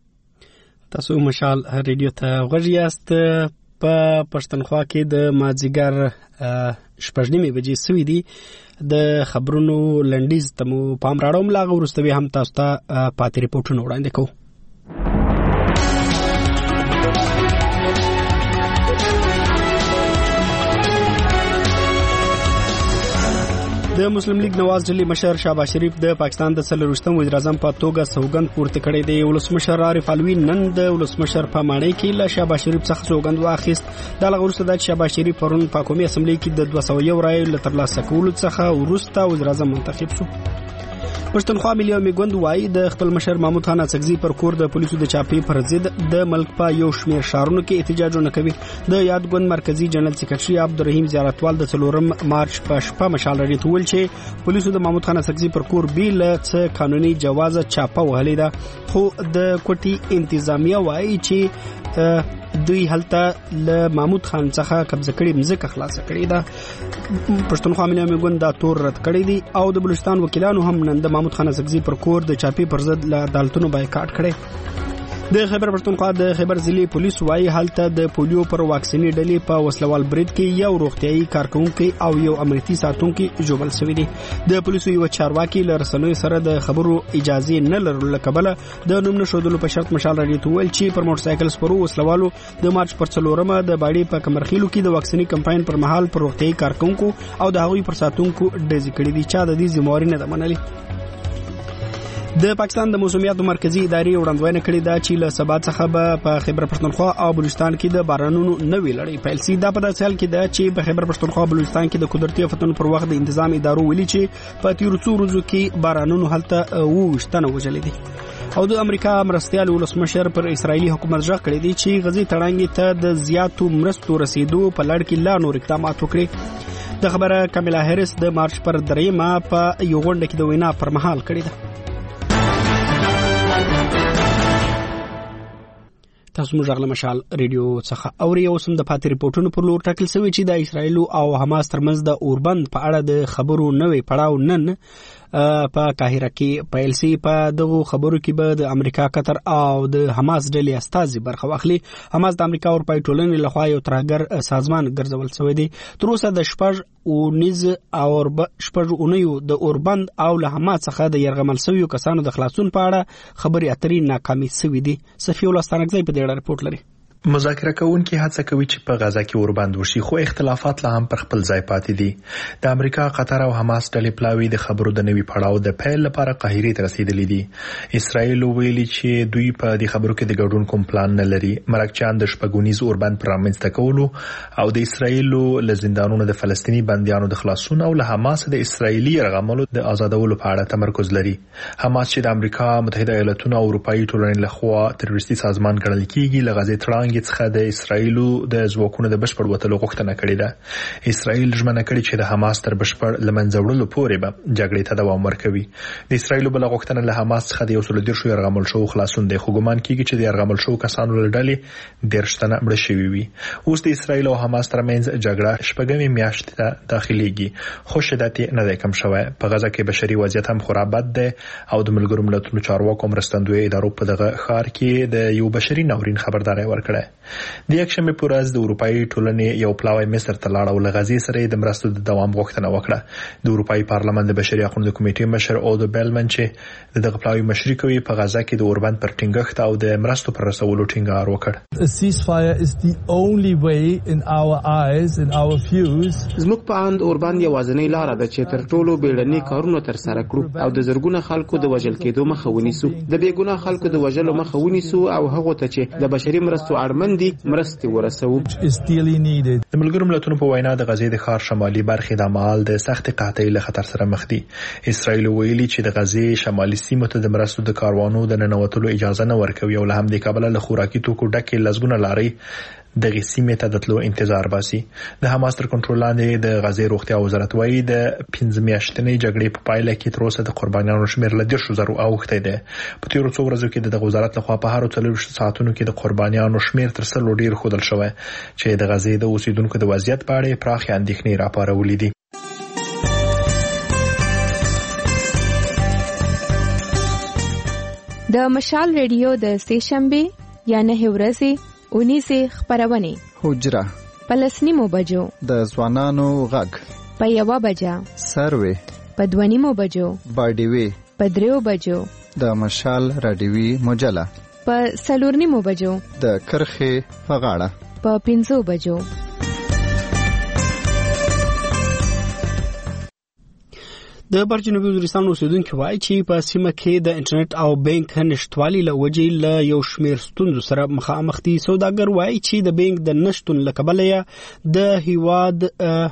تاسو مشال ریډیو ته غوږ یاست په پښتونخوا کې د مازدیګر شپږ نیمې بجې سوي دي د خبرونو لنډیز ته مو پام راړوم لا وروسته بیا هم تاسو ته پاتې ریپورټونه وړاندې کوو د مسلم لیگ نواز ډلې مشر شهباز شریف د پاکستان د څلرویشتم وزیر اعظم په توګه سوګند پورته کړی دی. ولسمشر عارف علوي نن د ولسمشر په ماڼۍ کې له شهباز شریف څخه سوګند واخیست. دا لږ وروسته د شهباز شریف پرون په قومي اسمبلی کې د دوه سوه یو رایو له ترلاسه کولو څخه وروسته وزیر اعظم منتخب شو. پښتونخوا ملي عوامي ګوند وايي د خپل مشر محمود خان اڅکزي پر کور د پولیسو د چاپی پر ضد د ملک په یو شمېر ښارونو کې احتجاجونه کوي. د یاد ګوند مرکزی جنرال سکرټري عبدالرحیم زیارتوال د څلورم مارچ په شپه مشال راډیو ته ویل چې پولیسو د محمود خان اڅکزي پر کور بیل څه قانوني جواز چاپه وهلې ده، خو د کوټي انتظامیه وايي چې دوی هلته له محمود خان څخه قبضه کړي مځکه خلاصه کړې ده. پښتونخوا ملي عوامي ګوند دا تور رد کړی دی او د بلوچستان وکیلانو هم نن د محمود خان اڅکزي پر کور د چاپی پر ضد له عدالتونو بایکاټ کړي. د خیبر پښتونخوا د خیبر ضلع پولیس وايي هلته د پولیو پر واکسیني ډلې په وسلوال برید کې یو روغتيایي کارکونکو او یو امنیتي ساتونکو جوړل شوی دی. د پولیسو یو چارواکي له رسنیو سره د خبرو اجازه نه لرلو لکبله د نوم نشودلو په شرط مشال راډیو ته ویل چې پر موټر سایکل سپرو وسلوالو د مارچ پر څلورمه د باډي په کمرخیلو کې د واکسیني کمپاین پر مهال پر روغتيایي کارکونکو او د هغوی پر ساتونکو ډزې کړې دي چې د دې ذمہواري نه ده منلې. د پاکستان د موسمیاتو مرکزی ادارې وړاندوینه کړې ده چې له سبا څخه به په خیبر پښتونخوا او بلوچستان کې د بارانونو نوې لړۍ پیل شي. دا په داسې حال کې ده چې په خیبر پښتونخوا او بلوچستان کې د قدرتي آفتونو پر وخت د تنظیم ادارو ویلي چې په تیرو څو ورځو کې بارانونو هلته ووشتنه وژلې دي. او د امریکا مرستيال ولسمشر پر اسرایلی حکومت ځخ کړی دی چې غزي تړانګي ته د زیاتو مرستو رسیدو په لړ کې لا نور اقدامات وکړي. د خبره کاملا هریس د مارچ پر دریمه په یو غونډه کې د وینا پر مهال کړی ده. تاسو موږ غل مشال ریډیو څخه اوري او سم د پاتې ریپورتونو پر لور ټاکل شوی چې د اسرایل او حماس ترمنځ د اوربند په اړه د خبرو نوې پړاو نن په قاهره کې پیل شي. په دغه خبرو کې به د امریکا، قطر او د حماس ډلې استازي برخه واخلي. حماس د امریکا او اروپای ټولنې لخوا یو ترهګر سازمان ګرځول شوی دی. تر اوسه د شپږ او نيز او شپږ اونیو د اوربند او له حماس څخه د يرغمل شویو کسانو د خلاصون په اړه خبري اترې ناکامي شوې دي. صفي الله ستانکزی په دې اړه رپورټ لري. مذاکره کوونکي هڅه کوي چې په غزا کې اوربند وشي، خو اختلافات لا هم پر خپل ځای پاتې دي. د امریکا، قطر او حماس ډلې پلاوي د خبرو د نوي پړاو د پیل لپاره قاهره ته رسیدلې دي. اسرائیل ویلي چې دوی په دې خبرو کې د ګډون کوم پلان نه لري. مرکچان د شپږونیز اوربند پر رامنځته کولو او د اسرائیل له زندانونو د فلسطینی بنديانو د خلاصون او له حماس د اسرائیلي رغملو د آزادولو په اړه تمرکز لري. حماس چې د امریکا متحده ایالاتونو او اروپאי ټولنې لخوا تروریستي سازمان ګڼل کیږي، لغزي تړان څخه د اسرائیل د ځواکونو د بشپړ وټلو غوښتنه کړې ده. اسرائیل ژمنه کړې چې د حماس تر بشپړ لمنځوړلو پورې به جګړې ته دوام ورکوي. د اسرائیل بل غوښتنه له حماس څخه د یو سل ډیر شو يرغمل شو خلاصون دی، خو ګمان کیږي چې د يرغمل شو کسانو له ډلې درشتنه مړ شوی وي. اوس د اسرائیل او حماس ترمنځ جګړه شپږمې میاشت ته داخليږي، خو شدت نه دی کم شوی. په غزا کې بشري وضعیت هم خراب دی او د ملګرو ملتونو چارواکو مرستندوی ادارو په دغه ښار کې د یو بشري ناورین خبرداري ورکړه. د یکشنبه پر ورځ د اروپאי ټولنې یو پلاوی مصر ته لاړ او لغزي سره د مرستو د دوام غوښتنه وکړه. د اروپאי پارلمان د بشري حقوقو کمیټې مشر اودو بیلمن چې دغه پلاوی مشري کوي په غزا کې د اوربند پر ټینګښت او د مرستو پر رسولو ټینګار وکړ. A ceasefire is the only way in our eyes in our views. زموږ په اند اوربند یوازینی لار ده چې تر ټولو بیړني کارونه تر سره کړو او د زرګونه خلکو د وژل کېدو مخه ونیسو. د بیګناه خلکو د وژلو مخه ونیسو او هغه ته چې د بشري مرستو اړمن دي مرستې ورسوو. د ملګرو ملتونو په وینا د غزې د ښار شمالي برخې د مال د سخت قحطۍ له خطر سره مخ دي. اسرائیل ویلي چې د غزې شمالي سیمو ته د مرستو د کاروانو د ننوتلو اجازه نه ورکوي او له همدې کبله له خوراکي توکو ډکې لزګونه لاري د غسیمه ته د تلو انتظار باسي. د حماس تر کنټرول لاندې د غزې روغتیا وزارت وايي د پنځه میاشتنۍ جګړې په پایله کې تر اوسه د قربانیانو شمېر له ډېر شو زرو اوښتی دی. په تیرو څو ورځو کې د وزارت لخوا په هر څلوېښت ساعتونو کې د قربانیانو شمېر تر سلو ډېر ښودل شوی چې د غزې د اوسیدونکو د وضعیت په اړه پراخې اندېښنې راپارولې دي. د مشال ریډیو د سې شنبه یا نه ورځې اونیسه خبرونه حجره پلسنیمو بجو د ځوانانو غږ په یو بجا سروي په دوانیمو بجو باډیوي په دریو بجو د مشال رادیوي مجله په سلورنیمو بجو د کرخه په غاړه په پنځو بجو. د بر جنوبي وزیرستان اوسیدونکو وایي چې په سیمه کې د انټرنیټ او بانک نشټوالي له وجې له یو شمېر ستونزو سره مخامخ دي. سوداګر وایي چې د بانک د نشتون له کبله د هیواد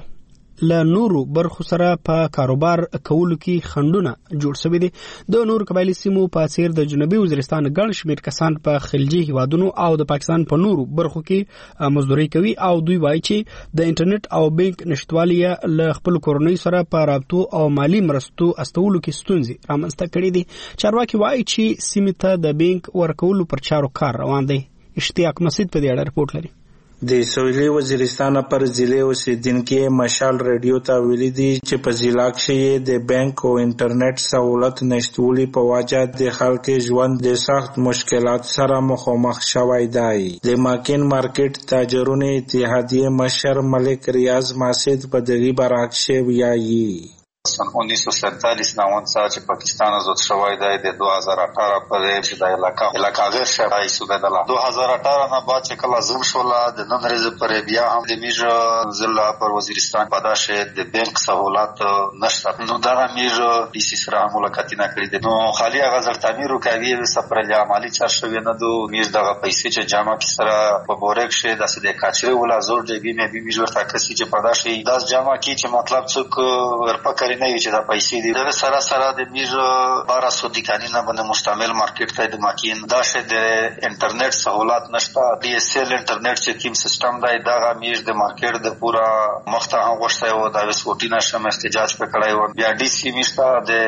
له نورو برخو سره په کاروبار کولو کې خنډونه جوړ شوي دي. د نورو قبایلي سیمو په څیر د جنوبي وزیرستان ګڼ شمېر کسان په خلیجي هیوادونو او د پاکستان په نورو برخو کې مزدوري کوي او دوی وایي چې د انټرنیټ او بانک نشټوالي له خپل کورنۍ سره په رابطو او مالی مرستو استولو کې ستونزې رامنځته کړي دي. چارواکي وایي چې سیمې ته د بانک ورکولو پر چارو کار روان دی. اشتیاق مسعود په دې اړه رپورټ لري. د سویلي وزیرستان پر ضلع اوسیدونکو مشال رادیو ته ویلي دي چې په ضلع کې د بانک او انټرنیټ سہولت نشټولي په وجه د خلکو ژوند د سخت مشکلات سره مخامخ شوی دی. د ماکین مارکیټ تاجرونو اتحادیه مشر ملک ریاض ماسد په دغه برعکس ویایي. سن انیس سو سینتالیس نه ونڅا چې پاکستان آزاد شوی دی د دو هزار اٹھارہ پرې چې د علاقہ علاقہ غیر شرعي سوداله دو هزار اٹھارہ نه بعد چې کله زم شولا د نن ورځې پرې بیا هم د میجر ضلع پر وزیرستان پداشه د بانک سہولت نشته. نو دا میجر ډي سي سره ملاقاتونه کړې دي. نو خالي غزل تعمیر کوي سپرلیا مالی چارشوي نه دو میج دغه پیسې چې جامع کی سره په بورک شه د سده کاچره ولا زور دی بي مې بي میجر تاکسي چې پداشه داس جامع کی چې مطلب څوک ورپکړي نه وي چې دا پیسې دي. دا سره سره د میز بارہ سو دکانونه باندې مشتمل مارکیټ ته د ماکین دا شه د انټرنیټ سہولت نشته. ډي اس ال انټرنیټ چې کوم سیستم دی دا میز د مارکیټ د پورا مخته غوښته او د وسوټینا شم احتجاج وکړای او بیا ډي سی میشته د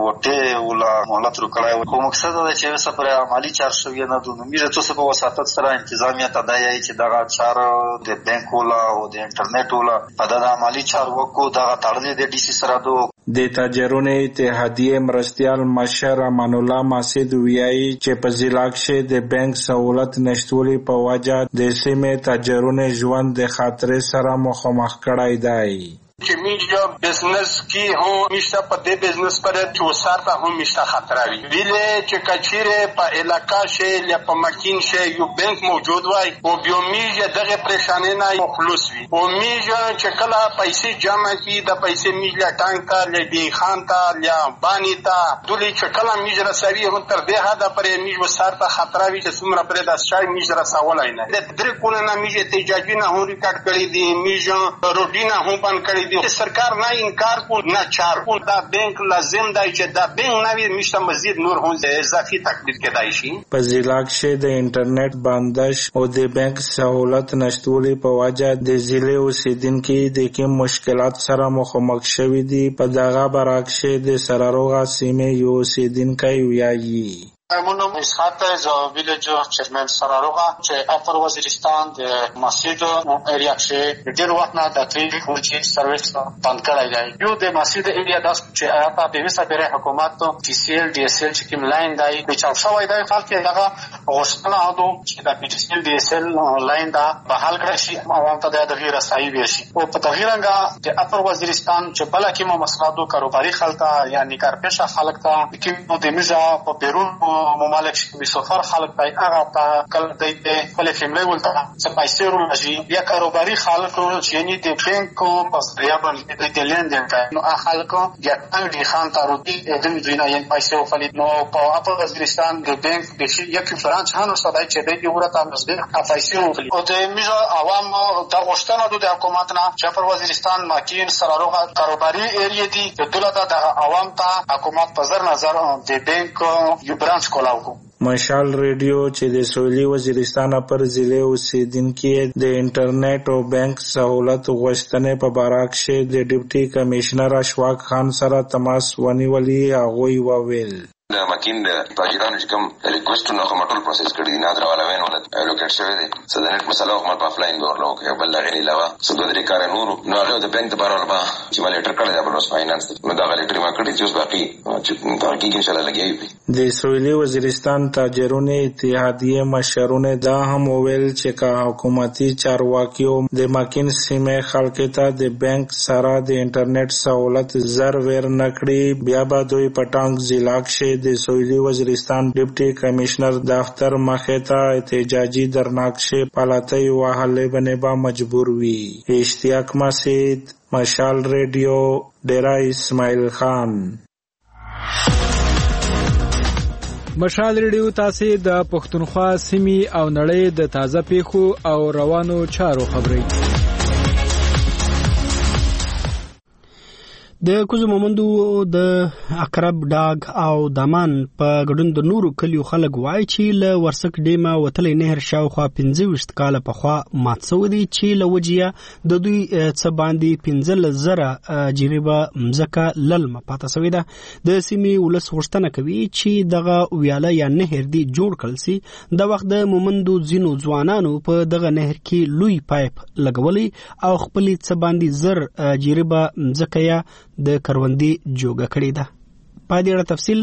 وټه ولا مهلت وکړای. خو مقصد دا چې سفر عملی چار شوی نه د میز څه په وساتت سره انتظامیه تداعي چې دا چار د بانک ولا او د انټرنیټ ولا په د عملی چار وکړو دا تړلې د ډي سی سره دو. د تاجرونو اتحادیه مرستیال مشر امان الله ماسد ویایي چې په ضلع کې د بانک سہولت نشټولي په وجه د سیمې تاجرونو ژوند د خطر سره مخامخ کړای دی. چې میجا بزنس کی هم میشته په دې بزنس پر چې وسار ته هم میشته خطر وي. ویلې چې کچيره په علاقہ شه یا په مکین شه یو بانک موجود وای او بیا میجا دغه پریشانې نه خلاص وي. او میجا چې کله پیسې جمع کی د پیسې میجا ټانک ته لدی خان ته یا بانی ته دلی چې کله میجا رسوي هم تر دې حد پرې میجا وسار ته خطر وي چې څومره پرې د شای میجا رسولای نه. د درې کونه نه میجا تجاجی نه هم ریکارډ کړی دي. میجا روډینا هم بند کړی سرکار نه انکار کو نه چار کو دا بانک لازم دی چې دا بانک نوی میشته مزید نور هم اضافي تکلیف کېدای شي. په ضلع کې د انټرنیټ بندش او د بانک سہولت نشټولي په وجه د ضلع اوسیدونکو د کوم مشکلات سره مخامخ شوي دي. په دغه برعکس د سراروغه سیمې یو اوسیدونکی ویایي. منو اسحاق ز ویلیج چیرمن سراروغه چې اپر وزیرستان د مسجد ایریا کې ډېر وخت نه د ټری کوچي سرویس بند کړی دی. یو د مسجد ایریا د چې اپا د وسپره حکومت ټي سی ال ډي اس ال چې کوم لاین دی چې چاپ شوی دی خلک دغه غوښتنه هدو چې د ټي سی ال ډي اس ال لاین دا په حل کړی شي او ته د غیر رسایي وي شي. او په تغیرنګ د اپر وزیرستان چې بل کې مو مسلادو کاروباري خلک یعنی کارپېښه خلک ته کوم د میزه په بیرون ممالک چې سفر خلک پای هغه په کله د خپل فیملی ولته څه پیسې ورولږي یا کاروباري خلک چې یعنی د بانک په ذریعہ باندې د لیندین کوي. نو خلک یا د خان تاروتی د دنیا یې پیسې وفلي. نو په اپر وزیرستان د بانک د شي یو فرانچ هانو صدای چې د ورته مزد پیسې وفلي. او د میزه عوام د غوښتنه د حکومت نه چې پر وزیرستان ماکین سراروغه کاروباري ایریا دي د دولت د عوام ته حکومت په زر نظر د بانک یو برانچ مشال ریډیو چې د سویلي وزیرستان پر ضلع اوسیدونکو د انټرنیټ او بانک سہولت غوښتنې په باره کې د ډیپټي کمشنر اشواق خان سره تماس ونیولي. هغوی وویل د ماکین د تاجرانو چې کوم ریکوېسټونه کوم ټول پروسس کړی دي نه دراولوین ولا الوکیټ شوی دی. سدنټ مسله کوم په افلاین ورلو کې بل لغې نه لاوه سود درې کار نور نو هغه د بانک په اړه چې مالټر کړی دا بلوس فاینانس نو دا غلطي ما کړی چې اوس باقي چې تاکي کې انشاء الله لګیږي. د اسرائیلي وزیرستان تاجرونو اتحادیې مشرونه دا هم وویل چې که حکومتي چارواکیو د ماکین سیمې خلکو ته د بانک سره د انټرنیټ سہولت زر ور نکړي بیا به دوی په ټانګ ضلع کې د اسرائیلي وزیرستان ډیپټي کمشنر دفتر مخې ته احتجاجي درناکشې پالاتۍ وهلې باندې به مجبور وي. اشتیاق مسعود، مشال ریډیو، ډیرا اسماعیل خان. مشال ریډیو تاسو د پښتونخوا سیمې او نړۍ د تازه پیښو او روانو چارو خبري. د کوزو مومندو د اقرب ډاګ او دامان په ګډون د نورو کلیو خلک وایي چې له ورسک ډیمه وتلې نهر شاوخوا پنځه ویشت کاله پخوا مات شوی دی چې له وجهه د دوی څه باندې پنځلس زره جریبه مځکه للمه پاته شوې ده. د سیمې ولس غوښتنه کوي چې دغه ویاله یا نهر دی جوړ کړل سي. د وخت د مومندو ځینو ځوانانو په دغه نهر کې لوی پایپ لګولي او خپلې څه باندې زر جریبه مځکه یا د کروندې جوګه کړې ده. په دې اړه تفصیل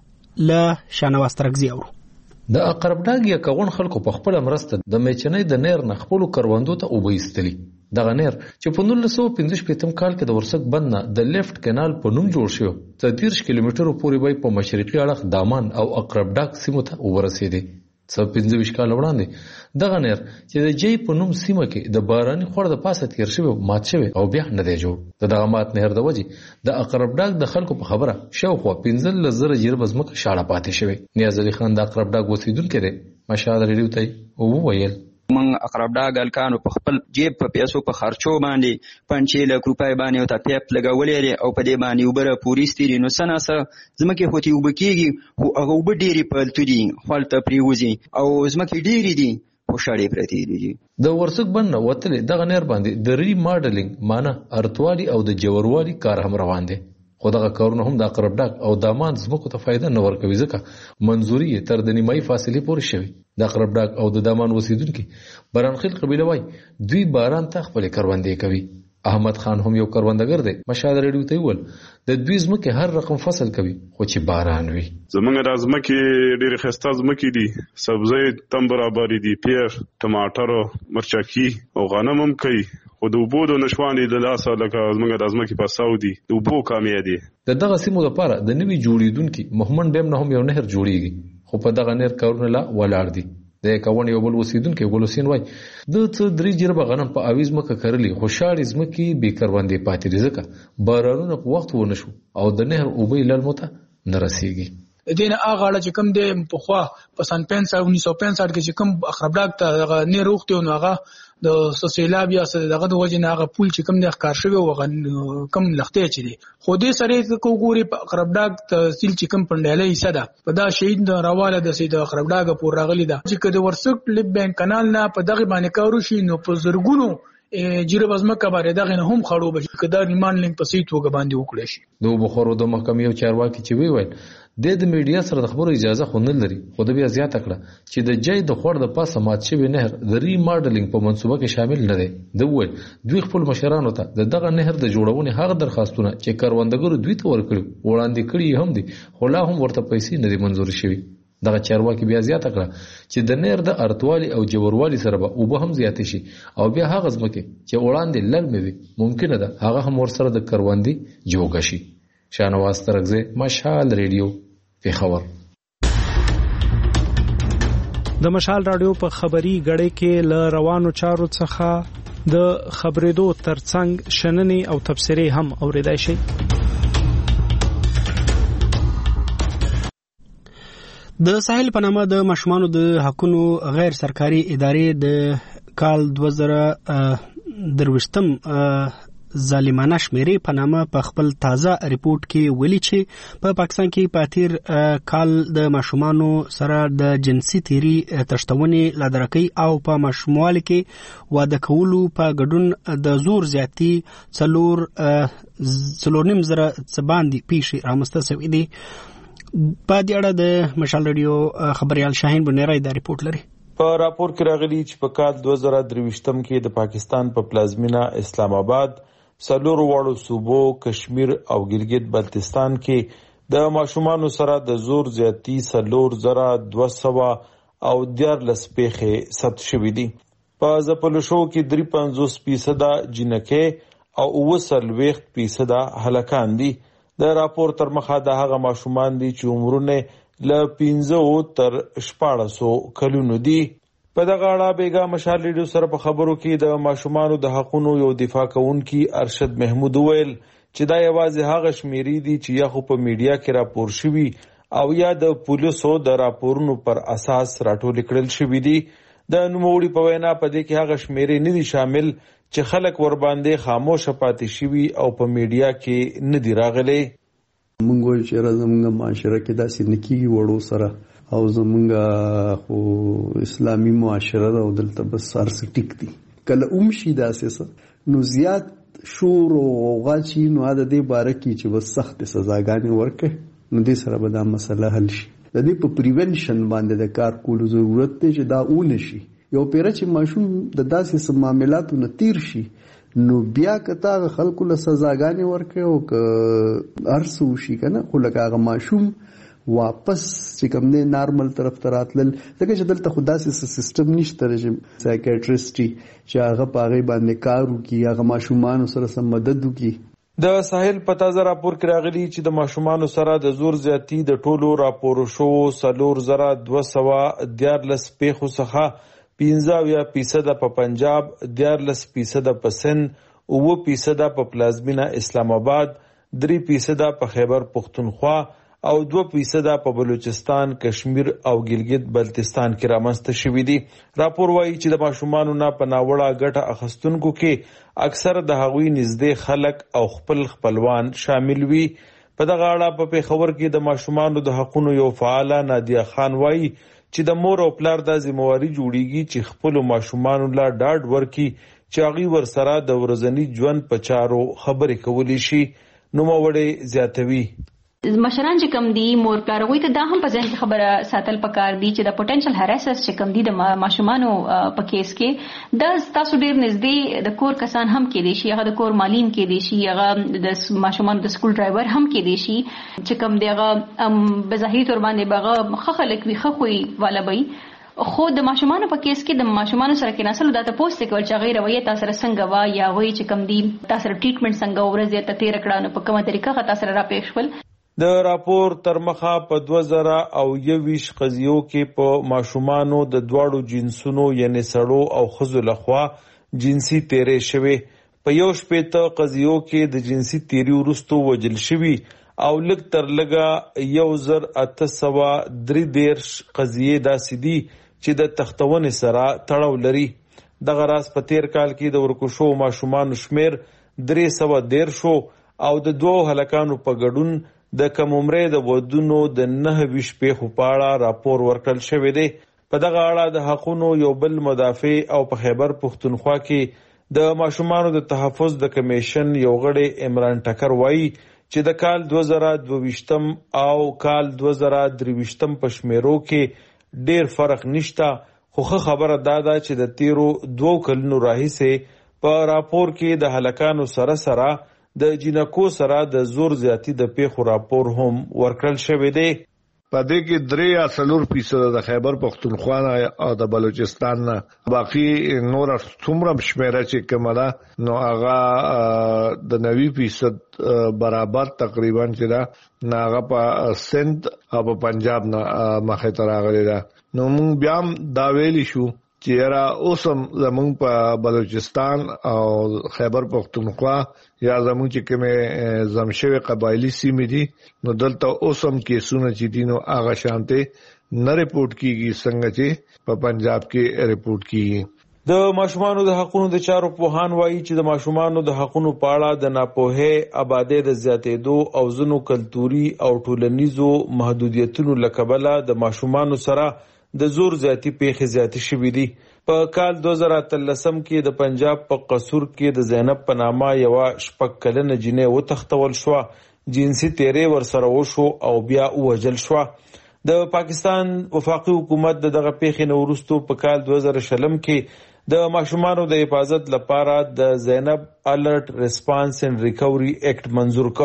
له شانواز ترغزي اورو. د اقرب ډاګ یا کغون خلکو په خپل مرسته د میچنې د نیر نه خپل کروندو ته وبېستلی. دغه نیر چې په نولس سوه پنځه شپېتم کال کې د ورسک بند نه د لیفت کینال په نوم جوړ شو څه دېرش کیلومترو پورې به په مشرقي اړخ دامان او اقرب ډاګ سیمو ته ورسېدی. څه پنځه ویشت کاله وړاندې دغه نیر چې د جې په نوم سیمه کې د باراني خور د پاسه تیر شوی مات شوی او بیا نه دی جوړ. د دغه مات نهر د وجې د اقرب ډاګ د خلکو په خبره شاوخوا پنځلس زره جریبه ځمکه شاړه پاتې شوی. نیاز علي خان د اقرب ډاګ اوسیدونکی دی. مشال ریډیو ته وویل من اقرب ډاګ الکانو په خپل جیب په پیسو په خرچو باندې پنځه لک روپۍ باندې او ته پیپ لګولې لري او په دې باندې وبره پوری ستوري نو سناسه زمکه هوتي وبکیږي خو هغه وب ډيري په تدي خپلته پریوزي او زمکه ډيري دي خوشاړي پرتی دي. د ورسک بند وتلې دغه نیر باندې د ری ماډلینګ معنی ارتوالي او د جوړوالي کار هم روان دي. خو دغه کارونه هم د اقرب ډاګ او دامان زمکو ته فایده نه ورکوي ځکه منظوري تر د نیمایي فاصلې پورې شوی. د اقرب ډاګ او د دامان اوسیدونکي برانخیل قبیله وای دوی باران ته خپل کروندې کوي. احمد خان هم یو کروندګر دی. مشال ریډیو ته ویل د دوی زمکه هر رقم فصل کوي خو چې باران وي. زمونږ د زمکه ډېر خسته زمکه دي، سبزی تم برابر دي، پیر، ټماټر، مرچکی او غنم هم کوي. خو د اوبو د نشوانې د لاسه لکه زمونږ د ځمکې په ساو دي د اوبو کامیا دي. د دغه سیمو لپاره د نوي جوړیدونکي مهمن ډیم نه هم یو نهر جوړیږي خو په دغه نهر کارونه لا ولاړ دي. د کاون یو بل اوسیدونکي ګلوسین وای د څه درې جربه غنم په اویز مکه کرلی خو شاړې ځمکې بې کروندې پاتې دي ځکه بارانونه په وخت ونه شو او د نهر اوبه للمو ته نه رسیږي. دین هغه اړه چې کوم د په خوا په سن پنځه انیس سو پنځه کې چې کوم اقرب ډاګ ته نه روغتي نو هغه د سوسیلاب یا دغه د وجه نه هغه پول چې کوم د ښکار شوی او کوم لختې چې دي خو دې سره کو ګوري په اقرب ډاګ تحصیل چې کوم پندلې حصہ ده په دا شهید د راواله د سید اقرب ډاګ پور راغلی ده چې کده ورسک لب بانک کانال نه په دغه باندې کارو شي نو په زرګونو جیره بزمکه باندې دغه نه هم خړو به کده ریمان لینک په سیټ وګ باندې وکړي شي. د بخارو د محکمې او چارواکي چې وی وایي د د میډیا سره د خبرو اجازه خو نه لري خو د بیا زیاته کړه چې د جای د خور د پاسه مات شوی نهر د ری ماډلینګ په منصوبه کې شامل نه دی. د وویل دوی خپل مشرانو ته د دغه نهر د جوړونې هغه درخواستونه چې کروندګرو دوی ته ورکړي وړاندې کړي هم دي خو لا هم ورته پیسې نه دي منظور شوي. دغه چارواکي بیا زیاته کړه چې د نهر د ارتوالي او جوړوالي سره به اوبه هم زیاتې شي او بیا هغه ځمکې چې وړاندې للمې وي ممکنه ده هغه هم ورسره د کروندې جوګه شي. شانواز ترغزي، مشال ریډیو، پیښور. د مشال رادیو په خبري غړې کې ل روانو چارو څخه د خبرېدو ترڅنګ شننې او تبصرې هم اوریدای شي. د ساحل په نامه د ماشومانو د حقوقو غیر سرکاري ادارې د کال دوه زره درویشتم ظالمانه شمیرې په نامه په خپل تازه ریپورت کې ویلي چې په پاکستان کې په تیر کال د ماشومانو سره د جنسي تیری تشتونې لادرکۍ او په ماشوموالي کې واده کولو په ګډون د زور زیاتی څلور څلور نیم زره څه باندې پیښې رامنځته شوې دي. په دې اړه د مشال ریډیو خبريال شاهین بنيرای دا ریپورت لري. په راپور کې راغلي چې په کال دوه زره درویشتم کې د پاکستان په پلازمینه اسلام آباد، څلورو واړو صوبو کشمیر او ګلګت بلتستان کې د ماشومانو سره د زور زیاتی څلور زره دوه سوه او دیارلس پیښې ثبت شوې دي. په ځپلو شوو کې درې پنځوس فیصده جینکۍ او اووه څلوېښت فیصده هلکان دي. د راپور تر مخه د هغه ماشومان دي چې عمرونه له پنځه تر شپاړسو کلونو دي. په دغه اړه بیګا مشال ریډیو سره په خبرو کې د ماشومانو د حقونو یو دفاع کوونکي ارشد محمود ویل چې دا یوازې هغه شمیرې دي چې یا خو په میډیا کې راپور شوي او یا د پولیسو د راپورونو پر اساس راټول کړل شوي دي. د نوموړي په وینا په دې کې هغه شمیرې نه دي شامل چې خلک ور باندې خاموشه پاتې شوي او په میډیا کې نه دي راغلي. مونږ وایو چې زموږ معاشره کې داسې نه کېږي وړو سره او زمونږ خو اسلامي معاشره ده او دلته بس هر څه ټیک دي. کله اوم شي داسې څه نو زیات شور او غوغا چې نو د دې باره کې چې بس سختې سزاګانې ورکړي نو دې سره به دا مسله حل شي. د دې په پریونشن باندې د کار کولو ضرورت دی چې دا ونه شي. یو پیره چې ماشوم د داسې څه معاملاتو نه تیر شي نو بیا که تا خلکو له سزاګانې ورکړي او که هر څه وشي که نه خو لکه هغه ماشوم واپس چې کوم دی نارمل طرف ته راتلل ځکه چې دلته خو داسې سیستم نشته چې سایکیټریسټي چې هغه په هغې باندې کار وکړي هغه ماشومانو سره سم مدد وکړي. د ساحل په تازه راپور کې راغلي چې د ماشومانو سره د زور زیاتی د ټولو راپورو شوو څلور زره دوه سوه دیارلس پیښو څخه پنځه اویا فیصده په پنجاب، دیارلس فیصده په سند، اووه فیصده په پلازمینه اسلام آباد، درې فیصده په خیبر پختونخوا او دوه فیصده په بلوچستان، کشمیر او ګلګت بلتستان کې رامنځته شوي دي. راپور وایي چې د ماشومانو نه په ناوړه ګټه اخیستونکو کې اکثر د هغوی نږدې خلک او خپل خپلوان شامل وي. په دغه اړه په پېښور کې د ماشومانو د حقونو یو فعاله نادیه خان وایي چې د مور او پلار دا ذمہواري جوړیږي چې خپل ماشومانو لا ډاډ ورکړي چې هغوی ورسره د ورځني ژوند په چارو خبرې کولی شي. نوموړی زیاتوي مشران چې کم دي مور پلار هغوی ته دا هم په ذهن کې خبره ساتل پکار دي چې د پوټنشل هراسرز چې کم دي د ماشومانو په کیس کې دا تاسو ډېر نږدې د کور کسان هم کېدی شي، هغه د کور مالین کېدی شي، هغه د ماشومانو د سکول ډرایور هم کېدی شي چې کم دی هغه بظاهري طور باندې به هغه ښه خلک وي، ښه خوی والا به وي. خو د ماشومانو په کیس کې د ماشومانو سره کېناستلو دا تپوس دی کول چې هغوی رویه تا سره څنګه وه یا هغوی چې کم دي تا سره ټریټمنټ څنګه ورځ یې ته تېره کړه نو په کومه طریقه ښه تا سره راپېښ شول. د راپور تر مخه په دوه زره او یوویشت قضیو کې په ماشومانو د دواړو جنسونو یعنی سړو او ښځو لخوا جنسي تیرې شوې. په یو شپېته قضیو کې د جنسي تیري وروستو وژل شوي او لږ تر لږه یو زر اته سوه درې دېرش قضیې داسې دي چې د تختونې سره تړاو لري. دغه راز په تیر کال کې د ورکو شوو ماشومانو شمیر درې سوه دېرشو او د دوو هلکانو په ګډون د کم عمرۍ د ودونو د نهه ویشت پیښو په اړه راپور ورکړل شوی دی. په دغه اړه د حقونو یو بل مدافع او په خیبر پختونخوا کې د ماشومانو د تحفظ د کمیشن یو غړی عمران ټکر وایي چې د کال دوه زره دوه ویشتم او کال دوه زره درې ویشتم په شمیرو کې ډیر فرق نشته، خو ښه خبره دا ده چې د تیرو دوو کلونو راهیسې په راپور کې د هلکانو سره سره د جنکو سره د زور زیاتی د پیښو راپور هم ورکړل شوی دی. په دې کې درې یا څلور فیصده د خیبر پختونخوا او د بلوچستان نه، باقي نور څومره شمیره چې کومه ده نو هغه د نوي فیصد برابر تقریبا چې ده نه هغه په سند او په پنجاب نه مخې ته راغلی ده. نو موږ بیا هم دا ویلی شو چې یاره اوس هم زموږ په بلوچستان او خیبر پختونخوا یا زموږ چې کومې ضم شوې قبایلي سیمې دي نو دلته اوس هم کیسونه چې دي نو هغه شانتې نه ریپورټ کیږي څنګه چې په پنجاب کې ریپورټ کیږي. د ماشومانو د حقونو د چارو پوهان وایي چې د ماشومانو د حقونو په اړه د ناپوهۍ، آبادۍ د زیاتېدو او ځینو کلتوري او ټولنیزو محدودیتونو له کبله د ماشومانو سره د زور زیاتی پیښې زیاتې شوې دي. په کال دوه زره اتلسم کې د پنجاب په قصور کې د زینب په نامه یوه شپږ کلنه جینۍ وتښتول شوه، جنسي تیرې ورسره وشو او بیا ووژل شوه. د پاکستان وفاقي حکومت د دغه پیښې نه وروستو په کال دوه زره شلم کې د ماشومانو د حفاظت لپاره د زینب الرټ ریسپانس اینډ ریکوري ایکټ منظور کړ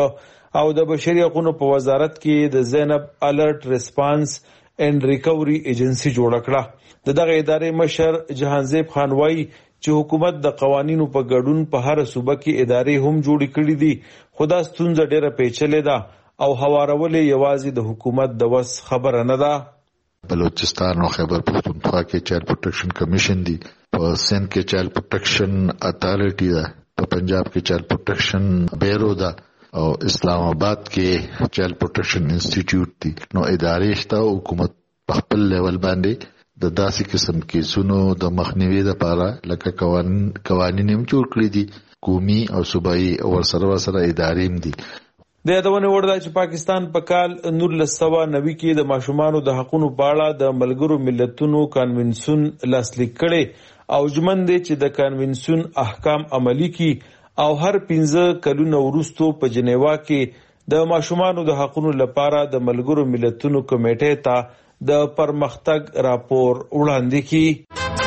او د بشري حقوقو په وزارت کې د زینب الرټ ریسپانس اینڈ ریکوري ایجنسی جوړ کړه. د دغه ادارې مشر جهانزیب خان وایي چې حکومت د قوانینو په ګډون په هر صوبه کې ادارې هم جوړې کړې دي، خو دا ستونزه ډېره پیچلې ده او هوارول یوازې د حکومت د وس خبره نه ده. بلوچستان او خیبر پختونخوا کې چایلډ پروټیکشن کمیشن دی، په سند کې چایلډ پروټیکشن اتھارټي ده، په پنجاب کې چایلډ پروټیکشن بیورو ده او اسلام آباد کې چایلډ پروټیکشن انسټیټیوټ دی. نو ادارې شته، حکومت په خپل لیول باندې د داسې قسم کیسونو د مخنیوي لپاره لکه قوانین قوانین هم جوړ کړی دي، قومي او صوبایي او ورسره ورسره ادارې هم دي. د یادونې وړ ده چې پاکستان په کال نولس سوه نوي کې د ماشومانو د حقونو په اړه د ملګرو ملتونو کانونسیون لاسلیک کړي او ژمن دی چې د کانونسیون احکام عملي کړي او هر پنځه کلونه وروسته په جنیوا کې د ماشومانو د حقونو لپاره د ملګرو ملتونو کمیټې ته د پرمختګ راپور وړاندې کړي.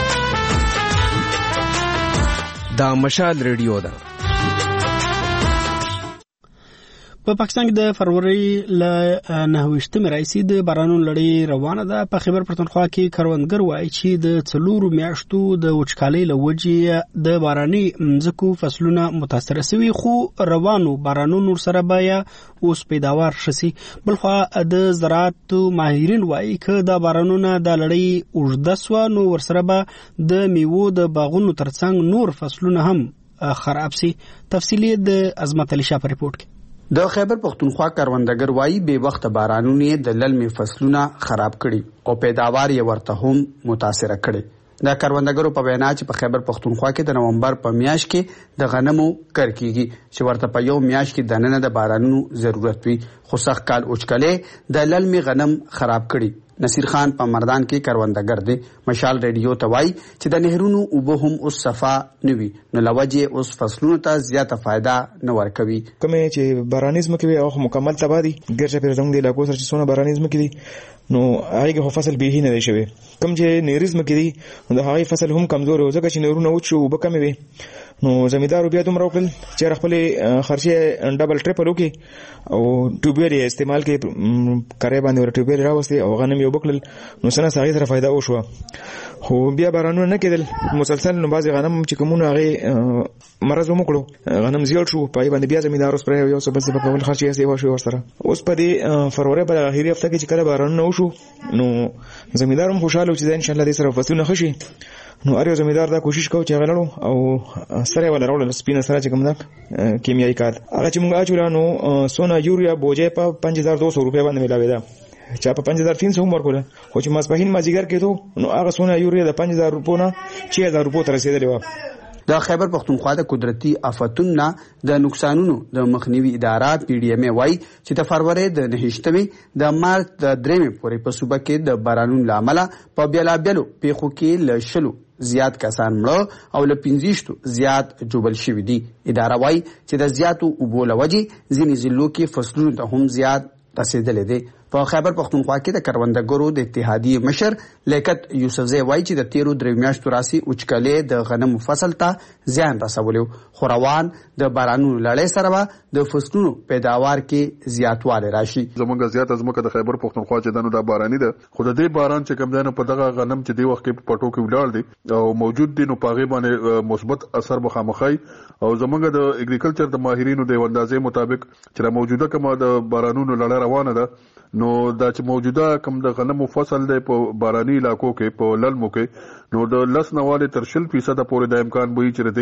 دا مشال ریډیو ده. په پاکستان کې د فروری ل نهویشتمې راځي د بارانونو لړۍ روانه ده. په خیبر پختونخوا کې کروندګر وایي چې د څلورو میاشتو د وچکالۍ له وجې د باراني مځکو فصلونه متاثر شوي، خو روانو بارانونو سره بیا اوس پیداوار شسي. بلخوا د زراعت ماهرین وایي چې د بارانونو د لړۍ اوږده سوه نو ورسره به د میوو د باغونو ترڅنګ نور فصلونه هم خراب سي. تفصیلی د عظمت علی شاه په ریپورت کې. د خیبر پختونخوا کروندګر وایي بې وخت بارانونه د للمي فصلونه خراب کړي او پیداوار یې ورته هم متاثر کړي. د کروندګرو په وینا چې په خیبر پختونخوا کې د نومبر په میاشت کې د غنمو کر کیږي چې ورته په یو میاشت کې د نن د بارانونو ضرورت وي، خو سخت کال وچکلې د للمي غنم خراب کړي. نصیر خان په مردان کې کروندګر دی. مشال ریډیو ته وایي چې د نهرونو اوبه هم اوس صفا نه وي، نو لوجه اوس فصلونو ته زیاته فایده نه ورکوي. کومه چې بارانیزم کې او مکمل تباہ دي ګرځي پر زموږ د علاقو سره چې څونه بارانیزم کې دي نو هغه فصل به نه دی شوی. کوم چې نیریزم کې دي د هغه فصل هم کمزور او ځکه چې نهرونه وچو وب کم وي نو زمیدارو بیا دومره وکړل چې خپل خرچه ډبل ټریپل وکي او ټوبیر یې استعمال کې کړي باندې ور ټوبیر راوستي او غنم یو بکل نو سره ساغي سره فائدہ وشو. خو بیا بارانونه نه کېدل مسلسل، نو بعضی غنم چې کومونه هغه مرز ومکړو غنم زیات شو، پای باندې بیا زمیدار اوس پر یو څه بس په کول خرچه یې سیوا شو ورسره. اوس په دې فروری په اخیری هفته کې چې کله بارانونه وشو نو زمیدار هم خوشاله و چې ان شاء الله دې سره فصلونه خشي. نو اړ یو زمیدار دا کوشش کوي چې غلړو او سره ولا راول سپینه سره چې کوم دا کیمیاوي کار هغه چې موږ اچولانو سونا یوریا بوجه په پنځه هزار دوه سوه روپیا باندې ملاوي دا چا په پنځه هزار تین سوه ورکول، خو چې ماسپخین مازیګر کېدو نو هغه سونا یوریا د پنځه هزار روپو نه چې هزار روپو تر رسیدلی و. د خیبر پختونخوا د قدرتي آفتونو د نقصانونو د مخنیوي اداره پی ډی ایم وايي چې د فروری د نهشتمې د مارچ د درېمې پورې په صوبه کې د بارانونو لامل په بیلابیلو پیښو کې له شلو زیات کسان مړه او له پنځیشتو زیات جوبل شوي دي. اداره وايي چې د زیاتو اوبو له وجې ځینې ضلعو کې فصلونو ته هم زیات رسیدلی دی. په خیبر پختونخوا کې د کروندګرو د اتحادیې مشر لیاقت یوسفزی وایي چې د تیرو درې میاشتو راسي وچکلې د غنمو فصل ته زیان رسولی، خو روان د بارانونو لړۍ سره به د فصلونو پیداوار کې زیاتوالی راشي. زموږ زیاته ځمکه د خیبر پختونخوا چې دنو دا باراني ده، خو د دې باران چې کم دی نو په دغه غنم چې دی وخت کې په پټو کې ولاړ دی او موجود دي نو په هغې باندې مثبت اثر به خامخای او زموږ د اګریکلچر د ماهرینو د اندازې مطابق چې د موجوده کومه د بارانونو لړۍ روانه ده نو دا چې موجوده کوم د غنمو فصل دی په باراني علاقو کې په للمو کې نو د لس نواله تر شل فیصد پورې د امکان به چې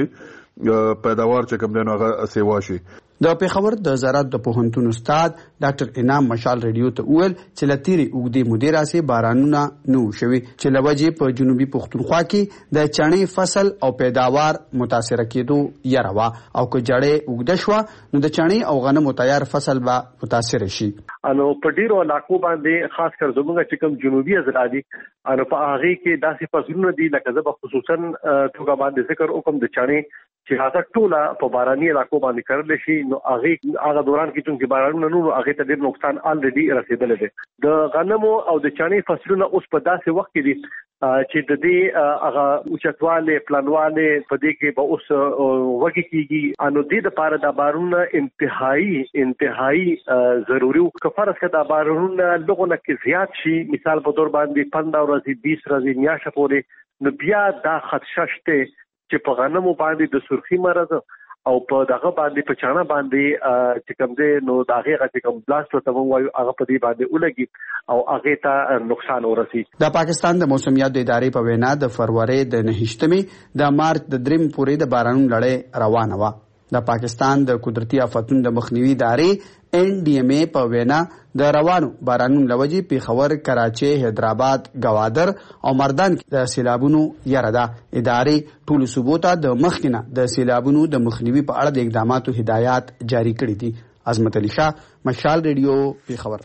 دی پیداوار چې کوم دی نو هغه سیوا شي. د پیښور د زراعت د پوهنتون استاد ډاکټر انعام مشال ریډیو ته وویل چې له تیرې اوږدې مودې راسې بارانونه نه وو شوي چې له وجې په جنوبي پښتونخوا کې د چڼې فصل او پیداوار متاثره کېدو یره وه او که جړۍ اوږده شوه نو د چڼې او غنمو تیار فصل به متاثره شي. انو په ډیرو علاقو باندې خاص کر زموږ چې کوم جنوبي اضلاع دي انو په هغې کې داسې فصلونه دي لکه زه به خصوصا توګه باندې ذکر وکړم د چڼې چې هغه ټوله په باراني علاقو باندې کرلی شي نو هغې هغه دوران کې چونکې بارانونه نه وو هغې ته ډېر نقصان الریډي رسېدلی دی. د غنمو او د چڼې فصلونه اوس په داسې وخت کې دي چې د دې هغه اوچتواله پلانواله په دې کې به اوس وګی کیږي انو دې د پاره د بارونه انتهایی انتهایی ضروري او کفارس کا د بارونه لغونه کې زیات شي مثال په تور باندې پندرہ ورځې بیس ورځې میاشت پورې نو بیا دا خدشه شته چې په غنمو باندې د سرخی مرض او په دغه باندې په چانه باندې چې کوم دې نو داغه غته کوم بلاست ته وایو هغه په دې باندې ولګي او هغه ته نقصان ورسي. د پاکستان د موسمیات د ادارې په وینا د فروری د نهشتمې د مارچ د دریم پورې د بارانونو لړۍ روانه و. د پاکستان د قدرتي آفتونو د مخنیوي ادارې ان ډي ام اي په وینا د روانو بارانونو لوجي پیښور، کراچي، حیدرآباد، گوادر او مردان د سیلابونو یره ده. ادارې ټول صوبو ته د مخکنه د سیلابونو د مخنیوي په اړه د اقداماتو هدایات جاری کړي دي. عظمت علي شاه، مشال ریډیو، پیښور.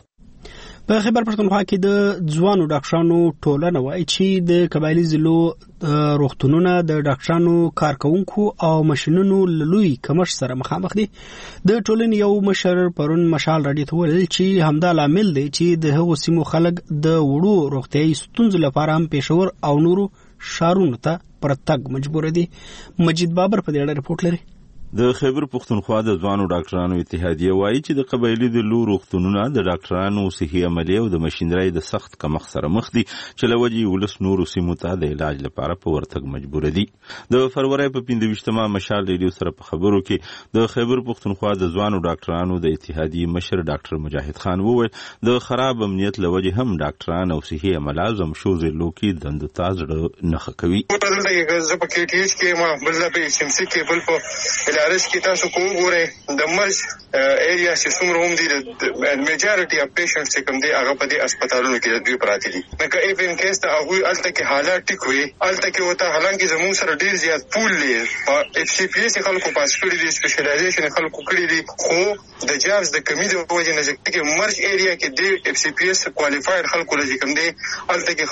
په خیبر پښتونخوا کې د ځوانو ډاکټرانو ټولنه وایي چې د قبایلی ضلعو روغتونونه د ډاکټرانو کارکونکو او ماشینونو لوی کمښت سره مخامخ دي. د ټولنې یو مشر پرون مشال راډیو ته ویل چې همدا لامل دی چې د هغو سیمو خلک د وړو روغتیايي ستونزو لپاره هم پېښور او نورو ښارونو ته پر تګ مجبور دي. مجید بابر په دې اړه رپورټ لري. د خیبر پښتونخوا د ځوانو ډاکټرانو اتحادیه وایي چې د قبایلی د لو روغتونونه د ډاکټرانو صحي عملیه او د ماشینرۍ د سخت کمښت سره مخ دي چې له وجې ولس نورو سیمو ته د علاج لپاره په ورتګ مجبور دي. د فروری په پنځه ویشتمه مشال ریډیو سره په خبرو کې د خیبر پښتونخوا د ځوانو ډاکټرانو د اتحادیې مشر ډاکټر مجاهد خان وویل د خراب امنیت له وجې هم ډاکټران او صحي عمله زمشو ضلعو کې دندو ته زړه نه ښه کوي. زه په کې ټي ایچ کې ما بل په ایچ ام سی کې بل په الارس کې تاسو کو وګورئ د مرز ایریا چې څومره هم دي د میجارټي اف پیشنټس چې کوم دي هغه په دې هسپتالونو کې دوی پراته دي. نو که ایف ان کیس ته هغه الته کې حالات ټیک وي الته کې وته حالانکه زموږ سره ډیر زیات پول لري اف سی پی اس خلکو پاس کړی دي سپیشلایزیشن خلکو کړی دي خو د جابز د کمی د وجه نه چې مرز ایریا کې د اف سی پی اس کوالیفاید خلکو لږ کوم دي الته کې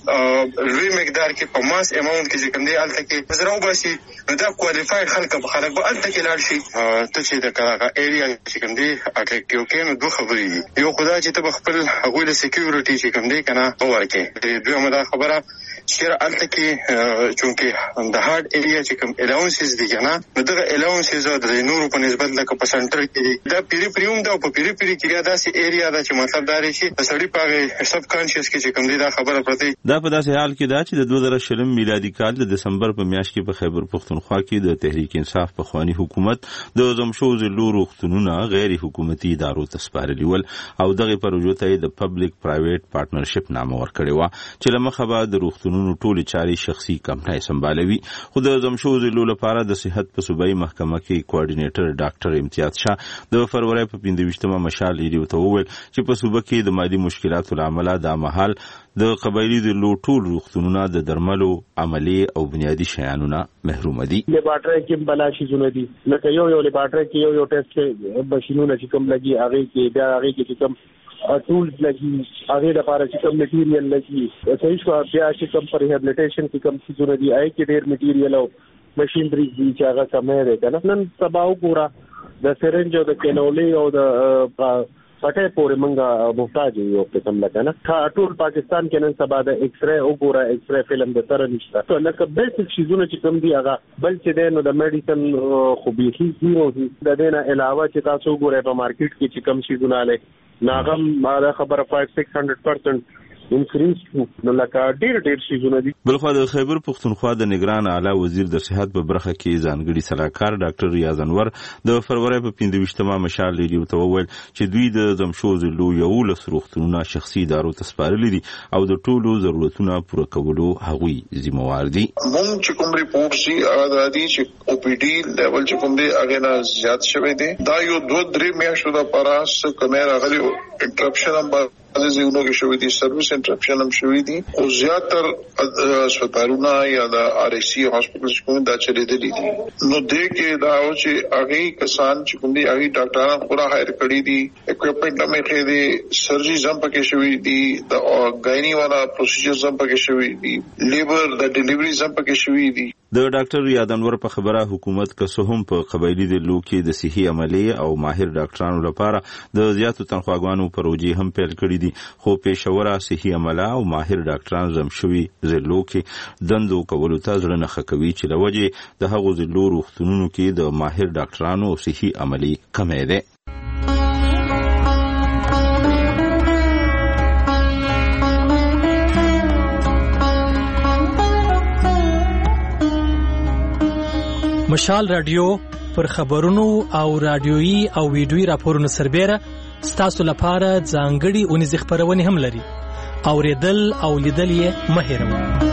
خو لوی مقدار کې په ماس اماونت کې کوم دي الته کې زراو باسي دا کوالیفاید خلک په خلک به الته کې لاړ شي. ته چې د کاغه ایریا چې کوم دی اټریکټیو کې نو دوه خبرې دي. یو خدای چې ته خپل هغوی له سکیورټي چې کوم دی کنه ورکې دویمه دا خبره چې الته کې چونکه د هارد ایریا چې کوم الاونسز دي کنه نو دغه الاونسز د نورو په نسبت لکه په سنټر کې دا پیری پریوم دا په پیری پیری کې داسې ایریا دا چې مطلب دا لري چې سړی په سب کانشس کې چې کوم دی دا خبره پرته دا په داسې حال کې دا چې د دوه زره شلم میلادي کال د دسمبر په میاشت کې په خیبر پښتونخوا کې د تحریک انصاف په خواني حکومت د زمشو ضلعو روغتونونه غیر حکومتي ادارو ته سپارلي ول او دغه پروژو ته د پبلک پرایویټ پارټنرشپ نامه ورکړې و چې لمخه به د روغتونونو ټولې چارې شخصي کمپنۍ سمبالوي. خو د زمشو ضلعو لپاره د صحت په صوبایي محکمه کې کوارډینیټر ډاکټر امتیاز شاه د فروری په پنځه ویشتمه مشال ریډیو ته وویل چې په صوبه کې د مالي مشکلاتو له امله دا مهال د قبایلی ضلعو ټول روغتونونه د درملو عملی او بنیادی شیانو نه محروم دي. لیبارټري کې بلا شیزونه دي لکه یو یو لیبارټري کې یو یو ټیسټ ماشینونه چې کوم لګي هغه کې بیا هغه کې چې کوم ټولز لګي هغه د لپاره چې کوم میټیریل لګي صحیح شو بیا چې کوم پر ریهابلیټیشن کې کوم شیزونه دي هغه کې ډېر میټیریل او ماشینري دي چې هغه کمه ده کنه نن سبا وګوره د سرنج او د کینولي او د پټه پورې منګه محتاج یو په کوم لکنه ټول پاکستان کې نن سبا د ایکس ری وګوره ایکس ری فلم د سره نشته نو لکه بیسیک شیزونه چې کوم دی هغه بل چې دی نو د میډیسن خو به هیڅ زیرو دي د دې نه علاوه چې تاسو وګورئ په مارکیټ کې چې کوم شیزونه لې ناغم ما خبره پنځه سوه شپږ سوه پرسنټ انکریز نو لکه ډیر ډیر شیزونه دي. بلخو د خیبر پښتونخوا د نگران اعلی وزیر د صحت په برخه کې ځانګړي صلاحکار ډاکټر ریاض انور د فروری په پنځه ویشتمه مشال ریډیو ته وویل چې دوی د زمشو ضلعو یولس روغتونونه شخصي ادارو ته سپارلي دي او د ټولو ضرورتونو پوره کولو هغوی ذمہوار دي. موږ چې کوم ریپورت سي هغه د دې چې او پی ډي لیول چې کوم دی هغه نه زیات شوی دی دا یو دوه درې میاشتو د پاراس کمیرا غلي انټرپشن هم د زیونو کې شوی دي سرویس انټرپشن هم شوی دي او زیاتر هسپتالونه یا د آر ای سی هاسپټلز کوم دا چلیدلي دي نو دې کې دا او چې هغه کسان چې کوم دي هغه ډاکټران پورا هایر کړی دي اکوپمنټ هم کې دي سرجری هم پکې شوی دي د غاینی والا پروسیجرز هم پکې شوی دي لیبر د ډیلیوري هم پکې شوی دي د ډاکټر یادانور په خبره حکومت که څه هم په قبایلي ضلعو کې د صحي عملې او ماهر ډاکټرانو لپاره د زیاتو تنخواګانو پروژې هم پیل کړي دي، خو پیښوره صحي عمله او ماهر ډاکټران زم شوي ضلعو کې دندو کولو ته زړه نه ښه کوي چې له وجې د هغو ضلعو روغتونونو کې د ماهر ډاکټرانو او صحي عملې کمی دی. مشال رادیو پر خبرونو او رادیویي او ویډیویي راپورونو سربېره ستاسو لپاره ځانګړي اونیزې خپرونې هم لري. اوریدل او لیدل یې مه هېروئ.